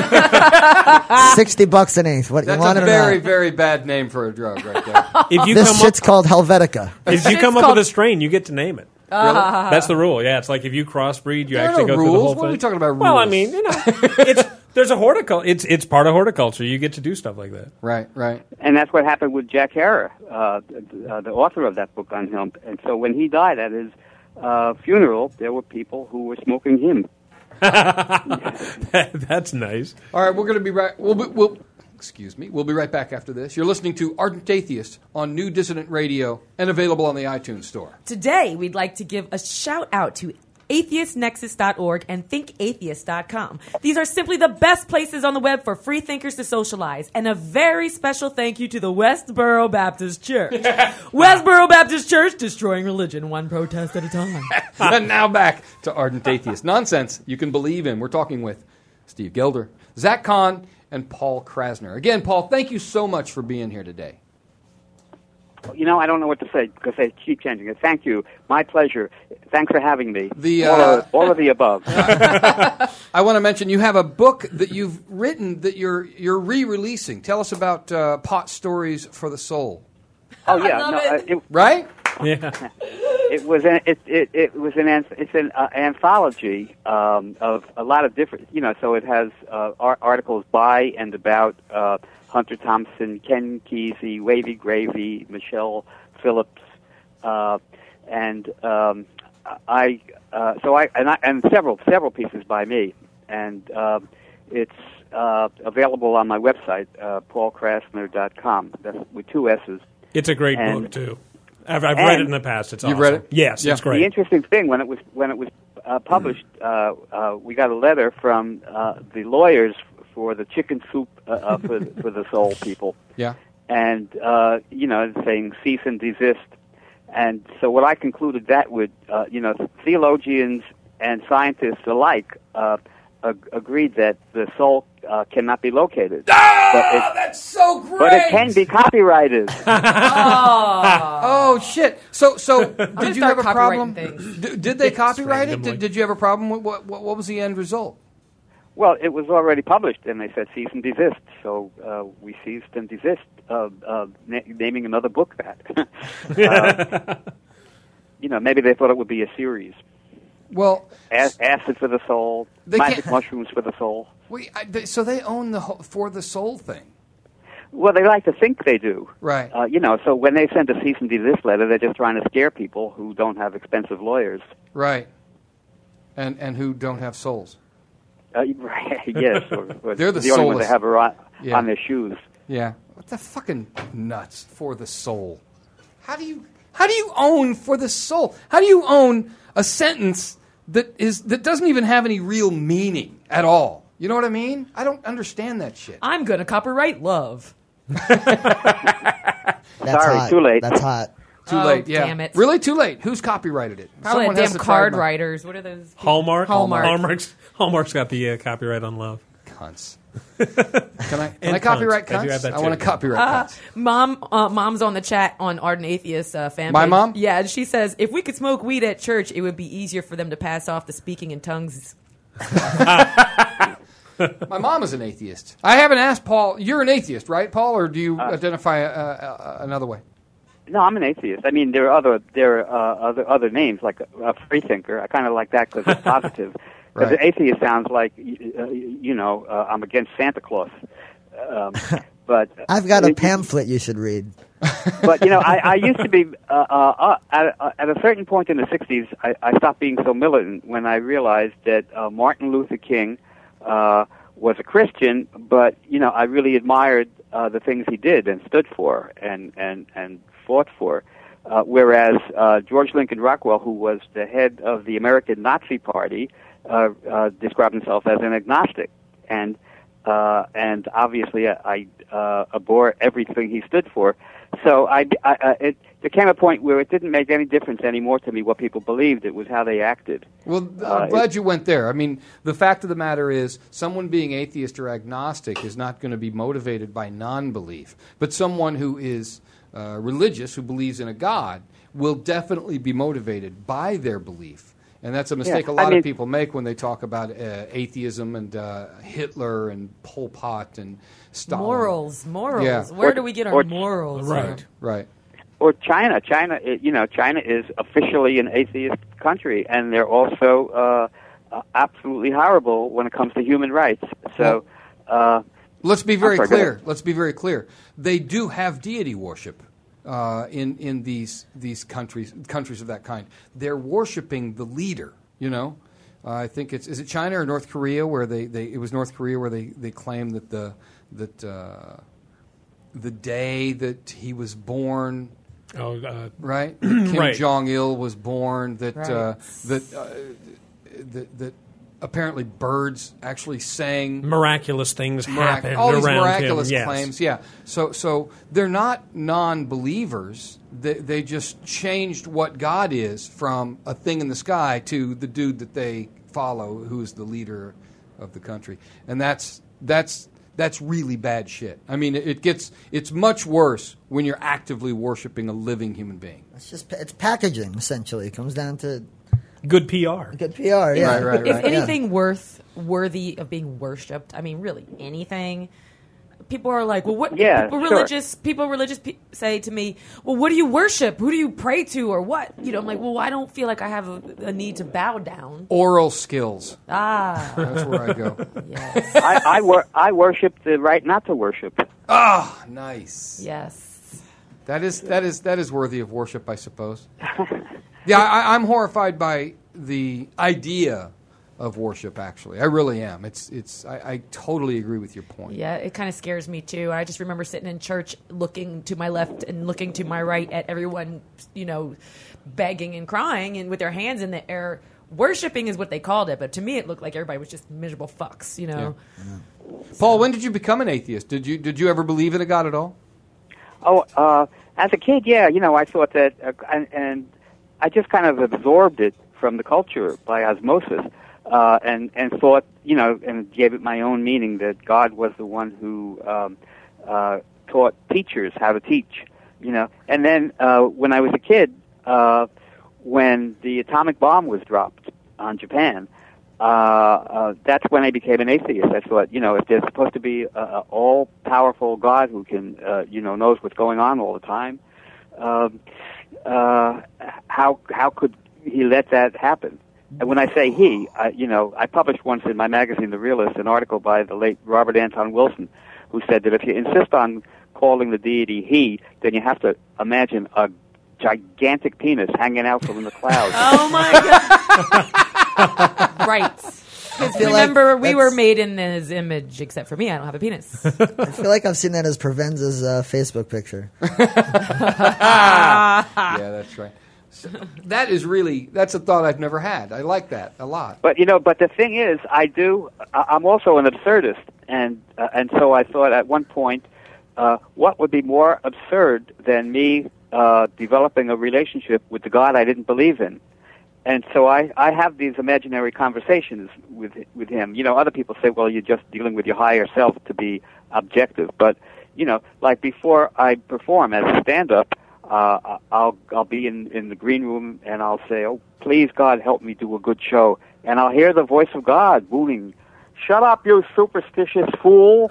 Sixty bucks an eighth. What That's you want a it or very not? very bad name for a drug, right there. if you This come shit's up, called Helvetica. if you Shit's come up called- with a strain, you get to name it. That's the rule. Yeah, it's like if you crossbreed, you There are actually no go through the rules. whole What thing. are we talking about, Well, I rules? mean, you know, it's there's a horticulture. It's it's part of horticulture. You get to do stuff like that. Right, right. And that's what happened with Jack Herer, uh, the, uh, the author of that book on hemp. And so when he died at his uh, funeral, there were people who were smoking him. That's nice. All right, we're going to be right. We'll, be, we'll excuse me. We'll be right back after this. You're listening to Ardent Atheist on New Dissident Radio and available on the iTunes Store. Today, we'd like to give a shout out to atheist nexus dot org and think atheist dot com. These are simply the best places on the web for free thinkers to socialize. And a very special thank you to the Westboro Baptist Church. Westboro Baptist Church, destroying religion one protest at a time. And now back to Ardent Atheist. Nonsense you can believe in. We're talking with Steve Gelder, Zach Kahn, and Paul Krasner. Again, Paul, thank you so much for being here today. you know, I don't know what to say because they keep changing it. Thank you. My pleasure. Thanks for having me. The, all, uh, of, all of the above. I want to mention you have a book that you've written that you're you're re-releasing. Tell us about uh, Pot Stories for the Soul. Oh yeah, love no, it. uh, it, Right? Yeah. it was an it it, it was an anth- it's an uh, anthology um, of a lot of different, you know. So it has uh, ar- articles by and about uh, Hunter Thompson, Ken Kesey, Wavy Gravy, Michelle Phillips, uh, and um, I uh, so I and, I and several several pieces by me, and um, it's uh, available on my website, uh, paul krasner dot com. That's with two S's. It's a great And- book too. I've, I've and- read it in the past. It's You've awesome. read it? Yes, Yeah. it's great. The interesting thing when it was when it was uh, published, uh, uh, we got a letter from uh, the lawyers for the chicken soup uh, uh, for for the soul people, Yeah. and uh, you know, saying cease and desist. And so what I concluded that would, uh, you know, theologians and scientists alike uh, ag- agreed that the soul uh, cannot be located. Ah, But it- that's so great. But it can be copyrighted. Oh shit! So, so gonna did you start have a problem? copyrighting things. D- did they copyright it? randomly. Did, did you have a problem? With, what, what What was the end result? Well, it was already published, and they said cease and desist. So uh, we ceased and desist, uh, uh, na- naming another book that. uh, you know, maybe they thought it would be a series. Well, A- acid for the soul, They magic can't- mushrooms for the soul. we, I, they, so they own the whole, for the soul thing, Well, they like to think they do. right? Uh, you know, so when they send a cease and desist letter, they're just trying to scare people who don't have expensive lawyers. Right. And and who don't have souls? Uh, right, yes. Or, or They're the the only one soulless. they have are on, Yeah. on their shoes. Yeah. What the fucking nuts for the soul? How do you how do you own for the soul? How do you own a sentence that is that doesn't even have any real meaning at all? You know what I mean? I don't understand that shit. I'm going to copyright love. That's Sorry, hot. too late. That's hot. Too Oh, late. Yeah. damn it. Really too late. Who's copyrighted it? Probably Someone damn has to card trademark. writers. What are those? people? Hallmark. Hallmark. Hallmark's Hallmark's got the uh, copyright on love. Cunts. Can I? Can And I copyright cunts. I do have cunts? that I want to too. copyright Uh, cunts. mom, uh, mom's on the chat on Ardent Atheist uh, fan My page. mom? Yeah, and she says if we could smoke weed at church, it would be easier for them to pass off the speaking in tongues. My mom is an atheist. I haven't asked Paul. You're an atheist, right, Paul, or do you identify uh, uh, another way? No, I'm an atheist. I mean, there are other there are uh, other other names like a, a free thinker. I kind of like that because it's positive. Because Right. an atheist sounds like uh, you know uh, I'm against Santa Claus. Um, but I've got a it- pamphlet you should read. But you know, I, I used to be uh, uh, uh, at, uh, at a certain point in the sixties. I, I stopped being so militant when I realized that uh, Martin Luther King uh, was a Christian, but you know, I really admired uh, the things he did and stood for and and and fought for. Uh, whereas uh, George Lincoln Rockwell, who was the head of the American Nazi Party, uh, uh, described himself as an agnostic, and uh, and obviously I, I uh, abhor everything he stood for. So I, I, uh, it, there came a point where it didn't make any difference anymore to me what people believed. It was how they acted. Well, th- Uh, I'm glad you went there. I mean, the fact of the matter is, someone being atheist or agnostic is not going to be motivated by non-belief. But someone who is uh, religious, who believes in a God, will definitely be motivated by their belief. And that's a mistake Yeah, a lot I mean- of people make when they talk about uh, atheism and uh, Hitler and Pol Pot and Stalin. Morals, morals. Yeah. Where Or- do we get or- our morals? Right. from? Right. Or China. China, i- you know, China is officially an atheist country, and they're also uh, uh, absolutely horrible when it comes to human rights. So, uh, Let's be very sorry, go clear. ahead. Let's be very clear. They do have deity worship uh, in in these these countries countries of that kind. They're worshiping the leader. You know, uh, I think it's is it China or North Korea where they, they it was North Korea where they, they claim that the that uh, the day that he was born. Oh, uh, Right, Kim Right. Jong Il was born. That Right. uh, that, uh, that that apparently birds actually sang miraculous things Mirac- happened all these around miraculous him. Yes. claims, yeah. So, so they're not non-believers. They, they just changed what God is from a thing in the sky to the dude that they follow, who's the leader of the country, and that's that's That's really bad shit. I mean, it gets it's much worse when you're actively worshiping a living human being. It's just it's packaging essentially. It comes down to Good P R. good P R. Yeah. Right, right, If right. anything worth worthy of being worshipped, I mean, really anything. People are like, well, what? Yeah, people sure. religious people religious pe- say to me, well, what do you worship? Who do you pray to, or what? You know, I'm like, well, I don't feel like I have a, a need to bow down. Oral skills. Ah, That's where I go. yes, I I, wor- I worship the right not to worship. Ah, nice. yes. That is that is that is worthy of worship, I suppose. Yeah, I, I'm horrified by the idea of worship. Actually, I really am. It's it's. I, I totally agree with your point. Yeah, it kind of scares me too. I just remember sitting in church, looking to my left and looking to my right at everyone, you know, begging and crying and with their hands in the air. Worshiping is what they called it, but to me, it looked like everybody was just miserable fucks. You know. Paul, when did you become an atheist? Did you did you ever believe in a God at all? Oh, uh, as a kid, yeah, you know, I thought that, uh, and, and I just kind of absorbed it from the culture by osmosis, uh, and and thought, you know, and gave it my own meaning that God was the one who um, uh, taught teachers how to teach, you know. And then uh, when I was a kid, uh, when the atomic bomb was dropped on Japan, uh, uh, that's when I became an atheist. I thought, you know, if there's supposed to be a all-powerful God who can, uh, you know, knows what's going on all the time, um, uh, how how could he let that happen? And when I say he, I, you know, I published once in my magazine, The Realist, an article by the late Robert Anton Wilson, who said that if you insist on calling the deity he, then you have to imagine a gigantic penis hanging out from the clouds. Oh my god! Right. Because feel like remember, we were that's- made in his image, except for me. I don't have a penis. I feel like I've seen that as Provenza's uh, Facebook picture. Yeah, that's right. So, that is really that's a thought I've never had. I like that a lot. But you know, but the thing is, I do. I- I'm also an absurdist, and uh, and so I thought at one point, uh, what would be more absurd than me uh, developing a relationship with the God I didn't believe in? And so I, I have these imaginary conversations with with him. You know, other people say, well, you're just dealing with your higher self to be objective. But you know, like before I perform as a stand-up. Uh, I'll I'll be in, in the green room and I'll say, "Oh, please God, help me do a good show." And I'll hear the voice of God booming, "Shut up, you superstitious fool!"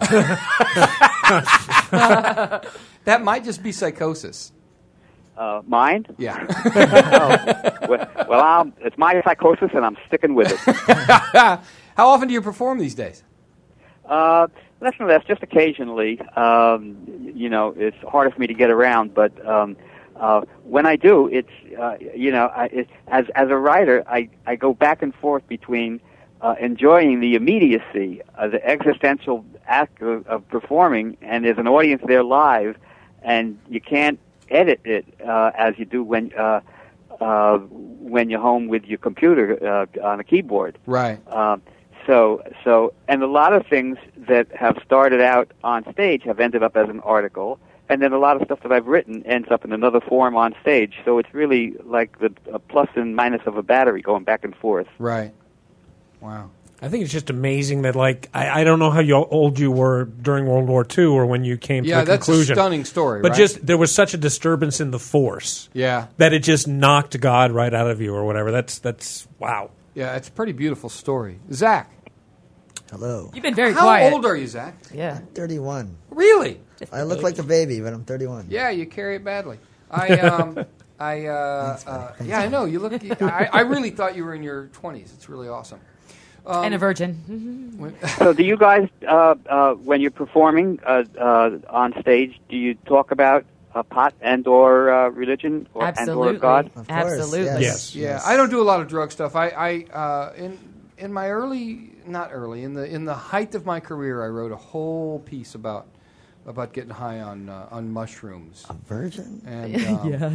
That might just be psychosis. Uh, mine? Yeah. Oh, well, well I'm, it's my psychosis, and I'm sticking with it. How often do you perform these days? Uh, less and less, just occasionally. Um, you know, it's harder for me to get around, but um, uh, when I do, it's uh, you know, I, it, as as a writer, I I go back and forth between uh, enjoying the immediacy, uh, the existential act of, of performing, and there's an audience there live, and you can't edit it uh, as you do when uh, uh, when you're home with your computer uh, on a keyboard. Right. Um, So, so, and a lot of things that have started out on stage have ended up as an article, and then a lot of stuff that I've written ends up in another form on stage. So it's really like the a plus and minus of a battery going back and forth. Right. Wow. I think it's just amazing that, like, I, I don't know how you, old you were during World War Two or when you came Yeah, to the that's conclusion. a stunning story, But right? just there was such a disturbance in the force Yeah. that it just knocked God right out of you or whatever. That's that's wow. Yeah, it's a pretty beautiful story. Zach, Hello. You've been very how quiet. old are you, Zach? Yeah. thirty-one. Really? I look like a baby, but I'm thirty-one. Yeah, you carry it badly. I, um, I, uh, uh, yeah, I know. You look. I, I really thought you were in your twenties. It's really awesome. Um, And a virgin. So, do you guys, uh, uh, when you're performing uh, uh, on stage, do you talk about uh, pot and or uh, religion or and Absolutely. or God? Of course, Absolutely. yes. Yes. Yeah, I don't do a lot of drug stuff. I, I uh, in in my early, not early, in the in the height of my career, I wrote a whole piece about about getting high on uh, on mushrooms. A virgin? And um, Yeah.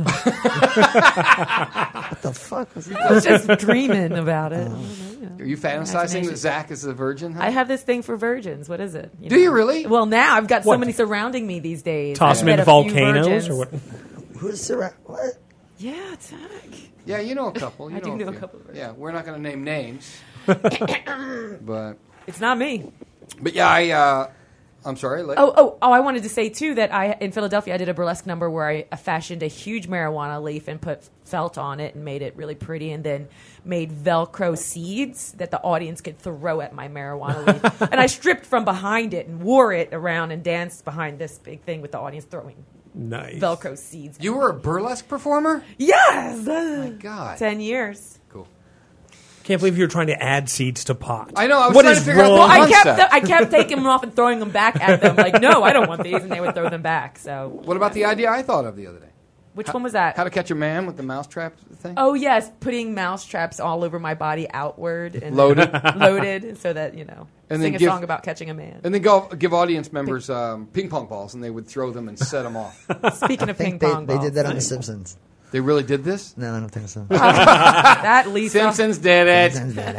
What the fuck was that? I was just dreaming about it. are you fantasizing Imagination. that Zach is a virgin? Huh? I have this thing for virgins. What is it? Do you really? Well, now I've got so What? many surrounding me these days. Toss I've them met in a few volcanoes virgins. or what? Who's surround? What? Yeah, Zach. Yeah, you know a couple. You I do know, know a few. couple of virgins. Yeah, we're not going to name names, but It's not me. but yeah, I uh, I'm sorry. Let, Oh, oh, oh! I wanted to say too that I in Philadelphia I did a burlesque number where I uh, fashioned a huge marijuana leaf and put felt on it and made it really pretty, and then made Velcro seeds that the audience could throw at my marijuana leaf. And I stripped from behind it and wore it around and danced behind this big thing with the audience throwing Nice. Velcro seeds. You were a burlesque performer? Yes. Oh my God. Ten years. Cool. Can't believe you were trying to add seeds to pot. I know. I was What trying is to figure out wrong? the Well, I kept concept. I kept taking them off and throwing them back at them. Like, no, I don't want these, and they would throw them back. So, What about the idea I thought of the other day? which How- one was that? How to Catch a Man with the mousetrap thing? Oh yes, putting mouse traps all over my body outward and Loaded. loaded, so that you know, And sing then a give- song about catching a man. And then go give audience members um, ping pong balls, and they would throw them and set them off. Speaking I of ping think they, pong they balls, did that on The Simpsons. They really did this? No, I don't think so. that Lisa. Simpsons did it.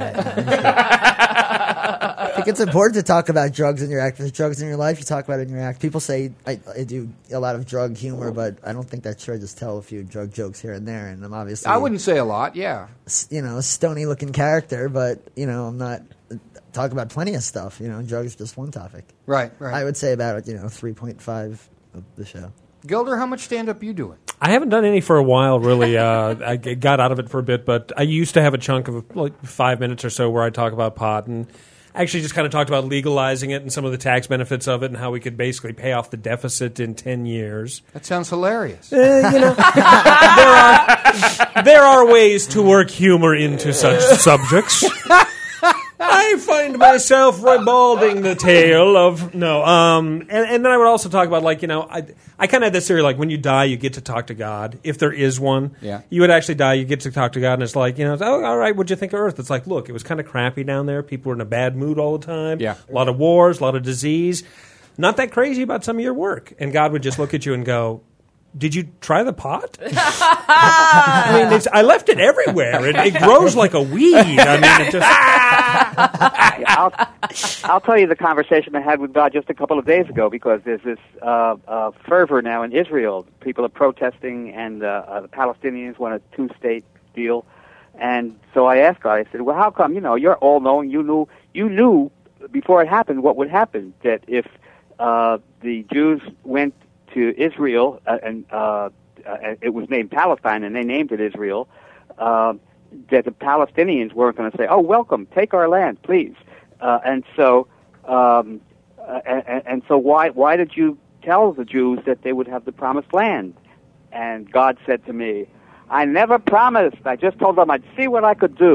I think it's important to talk about drugs in your act. If there's drugs in your life, you talk about it in your act. People say I, I do a lot of drug humor, but I don't think that's true. I just tell a few drug jokes here and there, and I'm obviously I wouldn't say a lot, yeah. s- you know, a stony looking character, but you know, I'm not talk about plenty of stuff. You know, drugs is just one topic. Right, right. I would say about you know three point five of the show. Gilder, how much stand-up you doing? I haven't done any for a while, really. Uh, I g- got out of it for a bit, but I used to have a chunk of like five minutes or so where I talk about pot, and actually just kind of talked about legalizing it and some of the tax benefits of it and how we could basically pay off the deficit in ten years. That sounds hilarious. Uh, you know, there are there are ways to work humor into such subjects. I find myself ribalding the tale of no, um, and, and then I would also talk about like you know I I kind of had this theory like when you die you get to talk to God if there is one. Yeah. You would actually die, you get to talk to God, and it's like you know, it's, oh, all right, what'd you think of Earth? It's like, look, it was kind of crappy down there. People were in a bad mood all the time. Yeah. A lot of wars, a lot of disease. Not that crazy about some of your work, and God would just look at you and go, did you try the pot? I mean, it's, I left it everywhere. It, it grows like a weed. I mean, it just. I'll, I'll tell you the conversation I had with God just a couple of days ago because there's this uh, uh, fervor now in Israel. People are protesting, and uh, uh, the Palestinians want a two-state deal. And so I asked God. I said, "Well, how come? You know, you're all-knowing. You knew. You knew before it happened what would happen. That if uh, the Jews went to Israel uh, and uh, uh, it was named Palestine, and they named it Israel." Uh, that the Palestinians weren't going to say, "Oh, welcome, take our land, please." Uh, and so, um, uh, and, and so, why why did you tell the Jews that they would have the promised land? And God said to me, "I never promised. I just told them I'd see what I could do."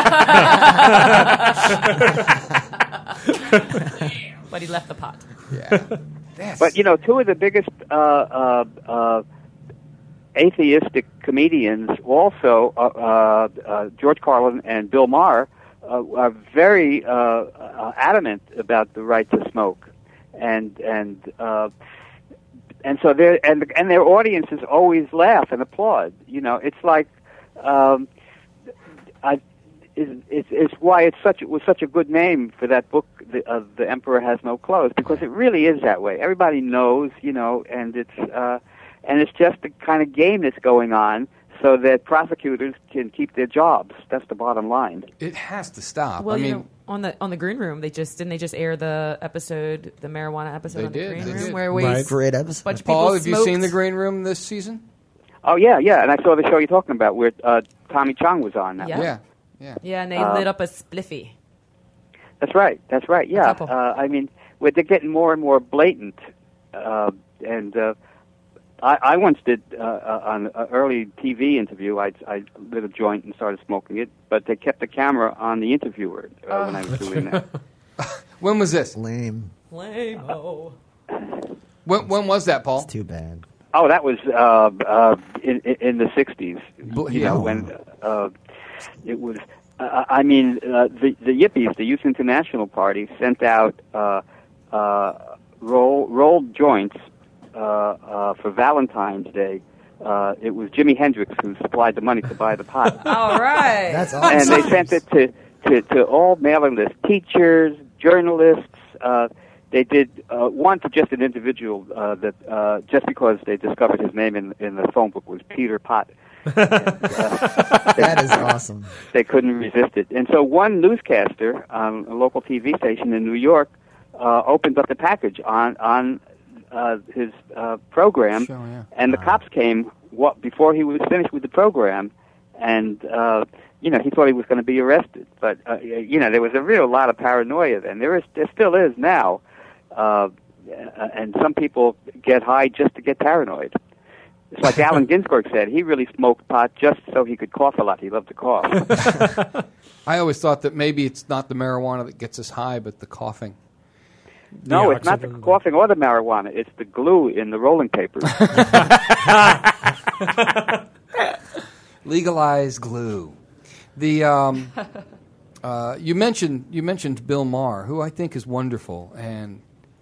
But he left the pot. Yeah. But you know, two of the biggest uh, uh, uh, atheistic comedians, also uh, uh, uh, George Carlin and Bill Maher, uh, are very uh, uh, adamant about the right to smoke, and and uh, and so their and and their audiences always laugh and applaud. You know, it's like um, I. It's, it's, it's why it's such it was such a good name for that book, the, uh, the Emperor Has No Clothes, because it really is that way. Everybody knows, you know, and it's uh, and it's just the kind of game that's going on, so that prosecutors can keep their jobs. That's the bottom line. It has to stop. Well, I you mean, know, on the on the Green Room, they just didn't they just air the episode, the marijuana episode They on the did, Green they Room, did. where we Right. Great episode. bunch of Paul, people have you smoked. seen the Green Room this season? Oh yeah, yeah, and I saw the show you're talking about where uh, Tommy Chong was on. That Yeah. Yeah. Yeah. Yeah, and they Uh, lit up a spliffy. That's right. That's right. Yeah. couple. Uh, I mean, where they're getting more and more blatant, uh, and uh, I, I once did uh, uh, on an early T V interview. I, I lit a joint and started smoking it, but they kept the camera on the interviewer uh, when I was doing that. When was this? Lame. Lame-o. When, when was that, Paul? It's too bad. Oh, that was uh, uh, in, in the sixties. You Yeah. know, when uh, it was. Uh, I mean, uh, the the Yippies, the Youth International Party, sent out uh, uh, roll, rolled joints uh, uh, for Valentine's Day. Uh, it was Jimi Hendrix who supplied the money to buy the pot, All right. That's and awesome. they sent it to, to, to all mailing lists, teachers, journalists. Uh, they did uh, one to just an individual uh, that uh, just because they discovered his name in in the phone book was Peter Pot. That is awesome. They couldn't resist it. And so one newscaster on a local T V station in New York uh, opens up the package on on uh, his uh, program, Show, yeah. and the cops came what, before he was finished with the program, and uh, you know he thought he was going to be arrested. But uh, you know there was a real lot of paranoia then. There is, there still is now, uh, and some people get high just to get paranoid. It's like Allen Ginsberg said, he really smoked pot just so he could cough a lot. He loved to cough. I always thought that maybe it's not the marijuana that gets us high, but the coughing. No, The it's not the oxygen. coughing or the marijuana. It's the glue in the rolling papers. Legalize glue. The um, uh, you mentioned you mentioned Bill Maher, who I think is wonderful, and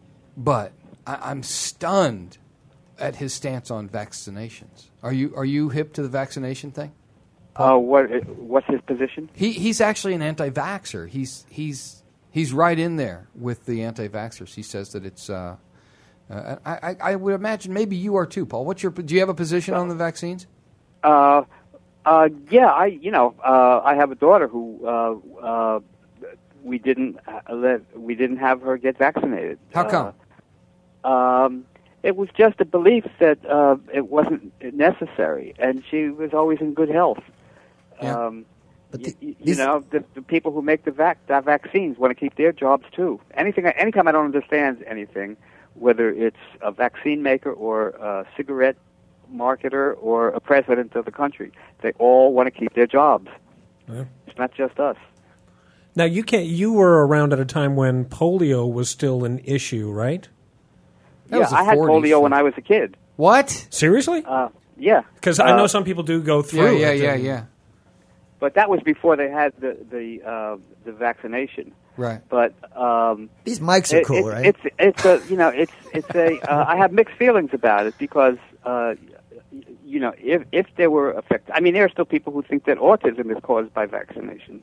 but I, I'm stunned at his stance on vaccinations. Are you are you hip to the vaccination thing? Oh, what what's his position? He he's actually an anti-vaxxer. He's he's he's right in there with the anti-vaxxers. He says that it's. Uh, uh, I, I I would imagine maybe you are too, Paul. What's your do you have a position on the vaccines? Uh, uh, yeah, I you know uh, I have a daughter who uh, uh, we didn't uh, let we didn't have her get vaccinated. How come? Uh, um, it was just a belief that uh, it wasn't necessary, and she was always in good health. Yeah. Um, But y- the- y- you these- know, the, the people who make the, vac- the vaccines want to keep their jobs too. Anything, anytime I don't understand anything, whether it's a vaccine maker or a cigarette marketer or a president of the country, they all want to keep their jobs. Yeah. It's not just us. Now you can't. You were around at a time when polio was still an issue, right? That yeah, was the I had forties, polio so- when I was a kid. What? Seriously? Uh, yeah, Because I know uh, some people do go Yeah, through. yeah, it yeah, and- yeah. but that was before they had the the uh, the vaccination. Right. But um, These mics are It- cool, it's, right? It's it's a you know it's it's a uh, I have mixed feelings about it because uh, you know if if there were effect, I mean there are still people who think that autism is caused by vaccination,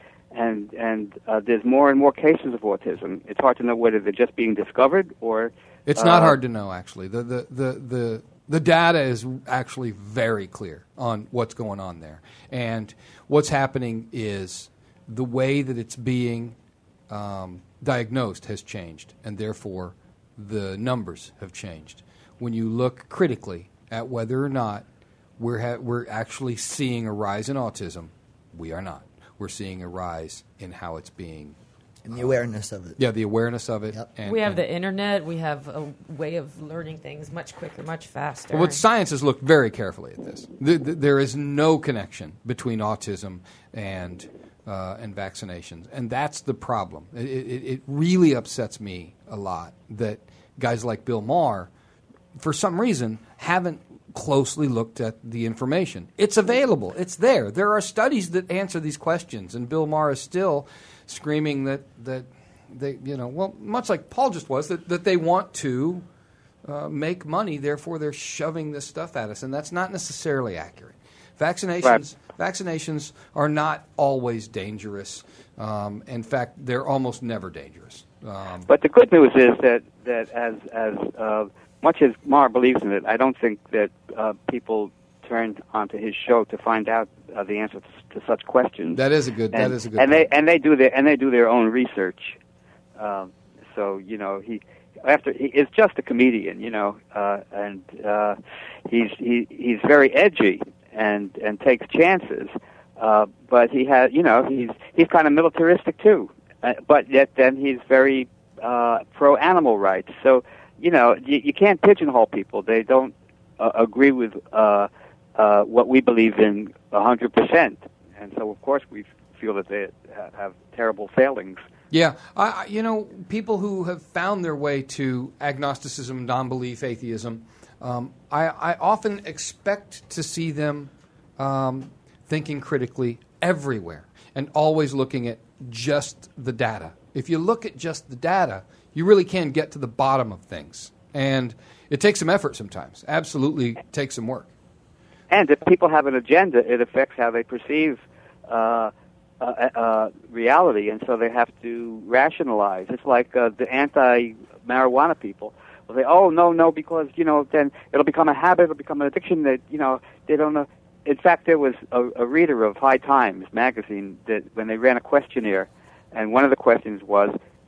and and uh, there's more and more cases of autism. It's hard to know whether they're just being discovered or It's not uh, hard to know, actually. The, the, the, the, the data is actually very clear on what's going on there. And what's happening is the way that it's being um, diagnosed has changed, and therefore the numbers have changed. When you look critically at whether or not we're, ha- we're actually seeing a rise in autism, we are not. We're seeing a rise in how it's being And the awareness of it. Yeah, the awareness of it. Yep. And, We have and- the internet. We have a way of learning things much quicker, much faster. Well, what science has looked very carefully at this. Th- th- there is no connection between autism and uh, and vaccinations, and that's the problem. It, it, it really upsets me a lot that guys like Bill Maher, for some reason, haven't closely looked at the information. It's available. It's there. There are studies that answer these questions, and Bill Maher is still screaming that that they, you know, well, much like Paul just was, that, that they want to uh, make money, therefore they're shoving this stuff at us, and that's not necessarily accurate. Vaccinations, vaccinations are not always dangerous. Um, in fact, they're almost never dangerous. Um, But the good news is that that as as uh, much as Maher believes in it, I don't think that uh, people turned onto his show to find out uh, the answers to such questions. that is a good. and, that is a good. and they point. and they do their and they do their own research. Um, so you know he after he is just a comedian, you know, uh, and uh, he's he he's very edgy and and takes chances. Uh, but he has you know he's he's kind of militaristic too. Uh, but yet then he's very uh, pro animal rights. So you know you, you can't pigeonhole people. They don't uh, agree with uh, uh, what we believe in a hundred percent. And so, of course, we feel that they ha- have terrible failings. Yeah, I, I- you know, people who have found their way to agnosticism, non-belief, atheism, um, I, I often expect to see them um, thinking critically everywhere and always looking at just the data. If you look at just the data, you really can get to the bottom of things. And it takes some effort sometimes. Absolutely takes some work. And if people have an agenda, it affects how they perceive uh, uh, uh, reality, and so they have to rationalize. It's like uh, the anti-marijuana people. Well, they, oh, no, no, because, you know, then it'll become a habit, it'll become an addiction that, you know, they don't know. In fact, there was a, a reader of High Times magazine that when they ran a questionnaire, and one of the questions was,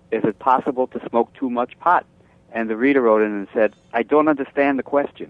is it possible to smoke too much pot? And the reader wrote in and said, I don't understand the question.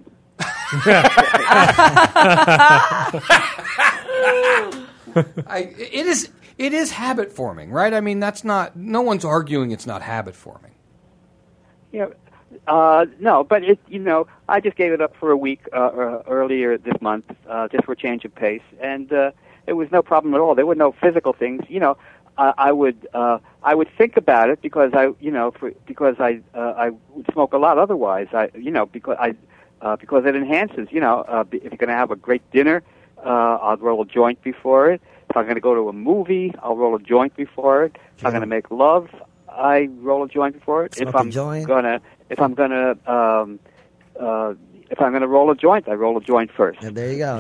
I, it is it is habit forming, right? I mean, that's not. No one's arguing it's not habit forming. Yeah, uh, no, but it. You know, I just gave it up for a week uh, uh, earlier this month, uh, just for a change of pace, and uh, it was no problem at all. There were no physical things. You know, uh, I would uh, I would think about it because I, you know, for, because I uh, I would smoke a lot otherwise. I, you know, because I uh, because it enhances. You know, uh, if you're going to have a great dinner. Uh, I'll roll a joint before it. If I'm going to go to a movie, I'll roll a joint before it. If I'm going to make love, I roll a joint before it. Smoke if a I'm joint. gonna, if I'm gonna, um, uh, if I'm gonna roll a joint, I roll a joint first. Yeah, there you go.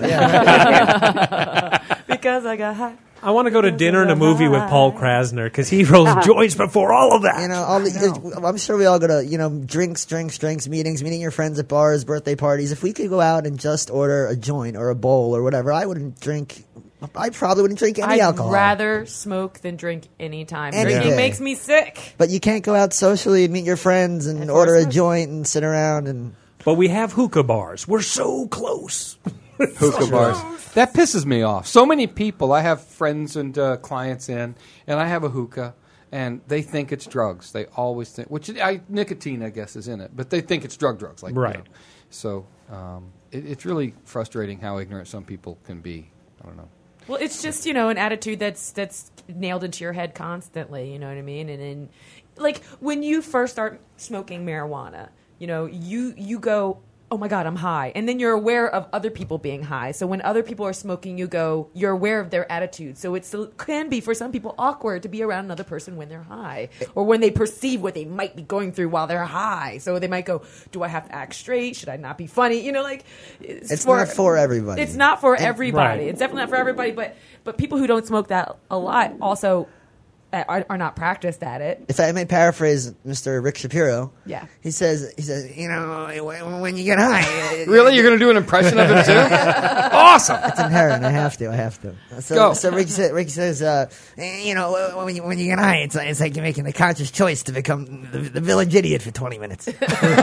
Yeah. Because I got high. I want to go to dinner and a movie with Paul Krasner because he rolls joints before all of that. You know, all the, I'm sure we all go to, you know, drinks, drinks, drinks, meetings, meeting your friends at bars, birthday parties. If we could go out and just order a joint or a bowl or whatever, I wouldn't drink. I probably wouldn't drink any I'd alcohol. rather smoke than drink any time. Any Drinking day. makes me sick. But you can't go out socially and meet your friends and That's order why I a smoke. joint and sit around and. But we have hookah bars. We're so close. Hookah bars. That pisses me off. So many people, I have friends and uh, clients in, and I have a hookah, and they think it's drugs. They always think, which I, nicotine, I guess, is in it, but they think it's drug drugs. Like, Right. You know. So um, it, it's really frustrating how ignorant some people can be. I don't know. Well, it's just, you know, an attitude that's that's nailed into your head constantly, you know what I mean? And then, like, when you first start smoking marijuana, you know, you you go, oh my God, I'm high. And then you're aware of other people being high. So when other people are smoking, you go, you're aware of their attitude. So it's, it can be, for some people, awkward to be around another person when they're high. Or when they perceive what they might be going through while they're high. So they might go, do I have to act straight? Should I not be funny? You know, like... It's, It's not for everybody. It's not for And- everybody. Right. It's definitely not for everybody. But, but people who don't smoke that a lot also... Are, are not practiced at it. If I may paraphrase Mister Rick Shapiro, Yeah. he says, he says, you know, when, when you get high, Really? You're going to do an impression of it, too? Awesome! it's inherent. I have to. I have to. So, Go. so Rick, sa- Rick says, uh, eh, you know, when you, when you get high, it's like, it's like you're making a conscious choice to become the, the village idiot for twenty minutes. You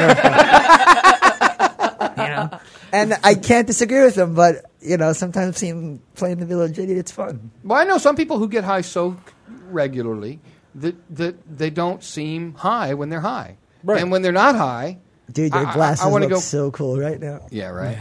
know, and I can't disagree with him, but you know, sometimes seeing playing the village idiot, it's fun. Well, I know some people who get high so regularly that, that they don't seem high when they're high. Right. And when they're not high... Dude, your I- I- glasses I wanna look go- so cool right now. Yeah, right.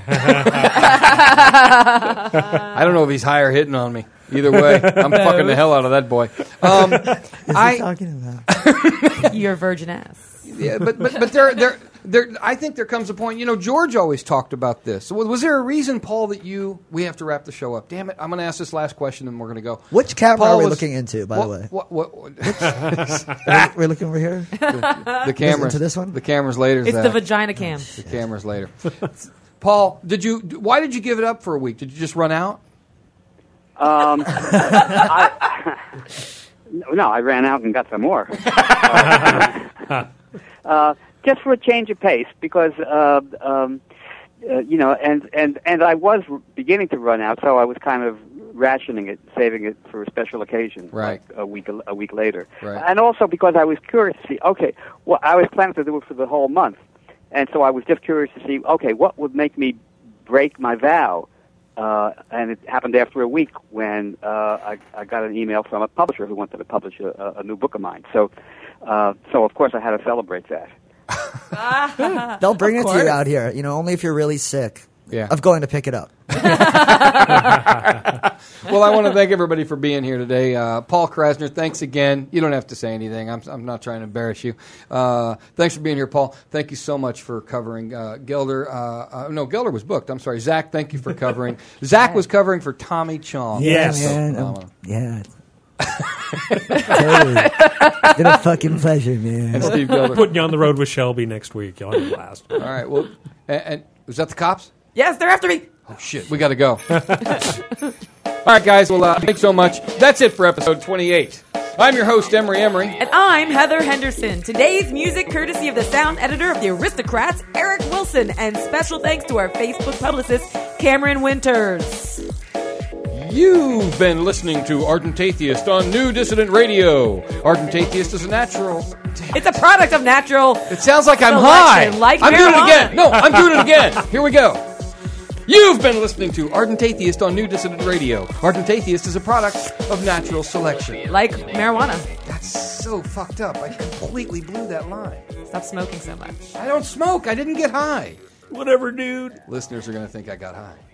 I don't know if he's high or hitting on me. Either way, I'm fucking the hell out of that boy. Um, What's he I talking about? Your virgin ass. yeah, but but but there there there. I think there comes a point. You know, George always talked about this. Was, was there a reason, Paul, that you? We have to wrap the show up. Damn it! I'm going to ask this last question, and we're going to go. Which camera Paul are we was- looking into, by what, the way? What, what, what, We're, we're looking over here. the cameras into this one? The cameras later. It's Zach. the vagina cam. The cameras later. Paul, did you? Why did you give it up for a week? Did you just run out? Um, I, no, I ran out and got some more. Uh, uh, just for a change of pace, because uh, um, uh, you know, and, and and I was beginning to run out, so I was kind of rationing it, saving it for a special occasion, Right. like a week a week later, Right. and also because I was curious to see. Okay, well, I was planning to do it for the whole month, and so I was just curious to see. Okay, what would make me break my vow? Uh, and it happened after a week when uh, I, I got an email from a publisher who wanted to publish a, a new book of mine. So, uh, so of course I had to celebrate that. They'll bring Of it to course. you out here. You know, only if you're really sick. Yeah. Of going to pick it up. Well, I want to thank everybody for being here today. Uh, Paul Krasner, thanks again. You don't have to say anything. I'm, I'm not trying to embarrass you. Uh, thanks for being here, Paul. Thank you so much for covering uh, Gelder. Uh, uh, no, Gelder was booked. I'm sorry. Zach, thank you for covering. Zach was covering for Tommy Chong. Yes. Yeah, man. So Um, phenomenal. yeah. Totally. It's been a fucking pleasure, man. And Steve Gelder. Putting you on the road with Shelby next week. You'll have a blast. All right. Well, and, and was that the cops? Yes, they're after me. Oh, shit. We got to go. All right, guys. Well, uh, thanks so much. That's it for episode twenty-eight. I'm your host, Emery Emery. And I'm Heather Henderson. Today's music courtesy of the sound editor of the Aristocrats, Eric Wilson. And special thanks to our Facebook publicist, Cameron Winters. You've been listening to Ardent Atheist on New Dissident Radio. Ardent Atheist is a natural. It's a product of natural. It sounds like I'm selection, high. like I'm doing it marijuana. again. No, I'm doing it again. Here we go. You've been listening to Ardent Atheist on New Dissident Radio. Ardent Atheist is a product of natural selection. Like marijuana. That's so fucked up. I completely blew that line. Stop smoking so much. I don't smoke. I didn't get high. Whatever, dude. Listeners are going to think I got high.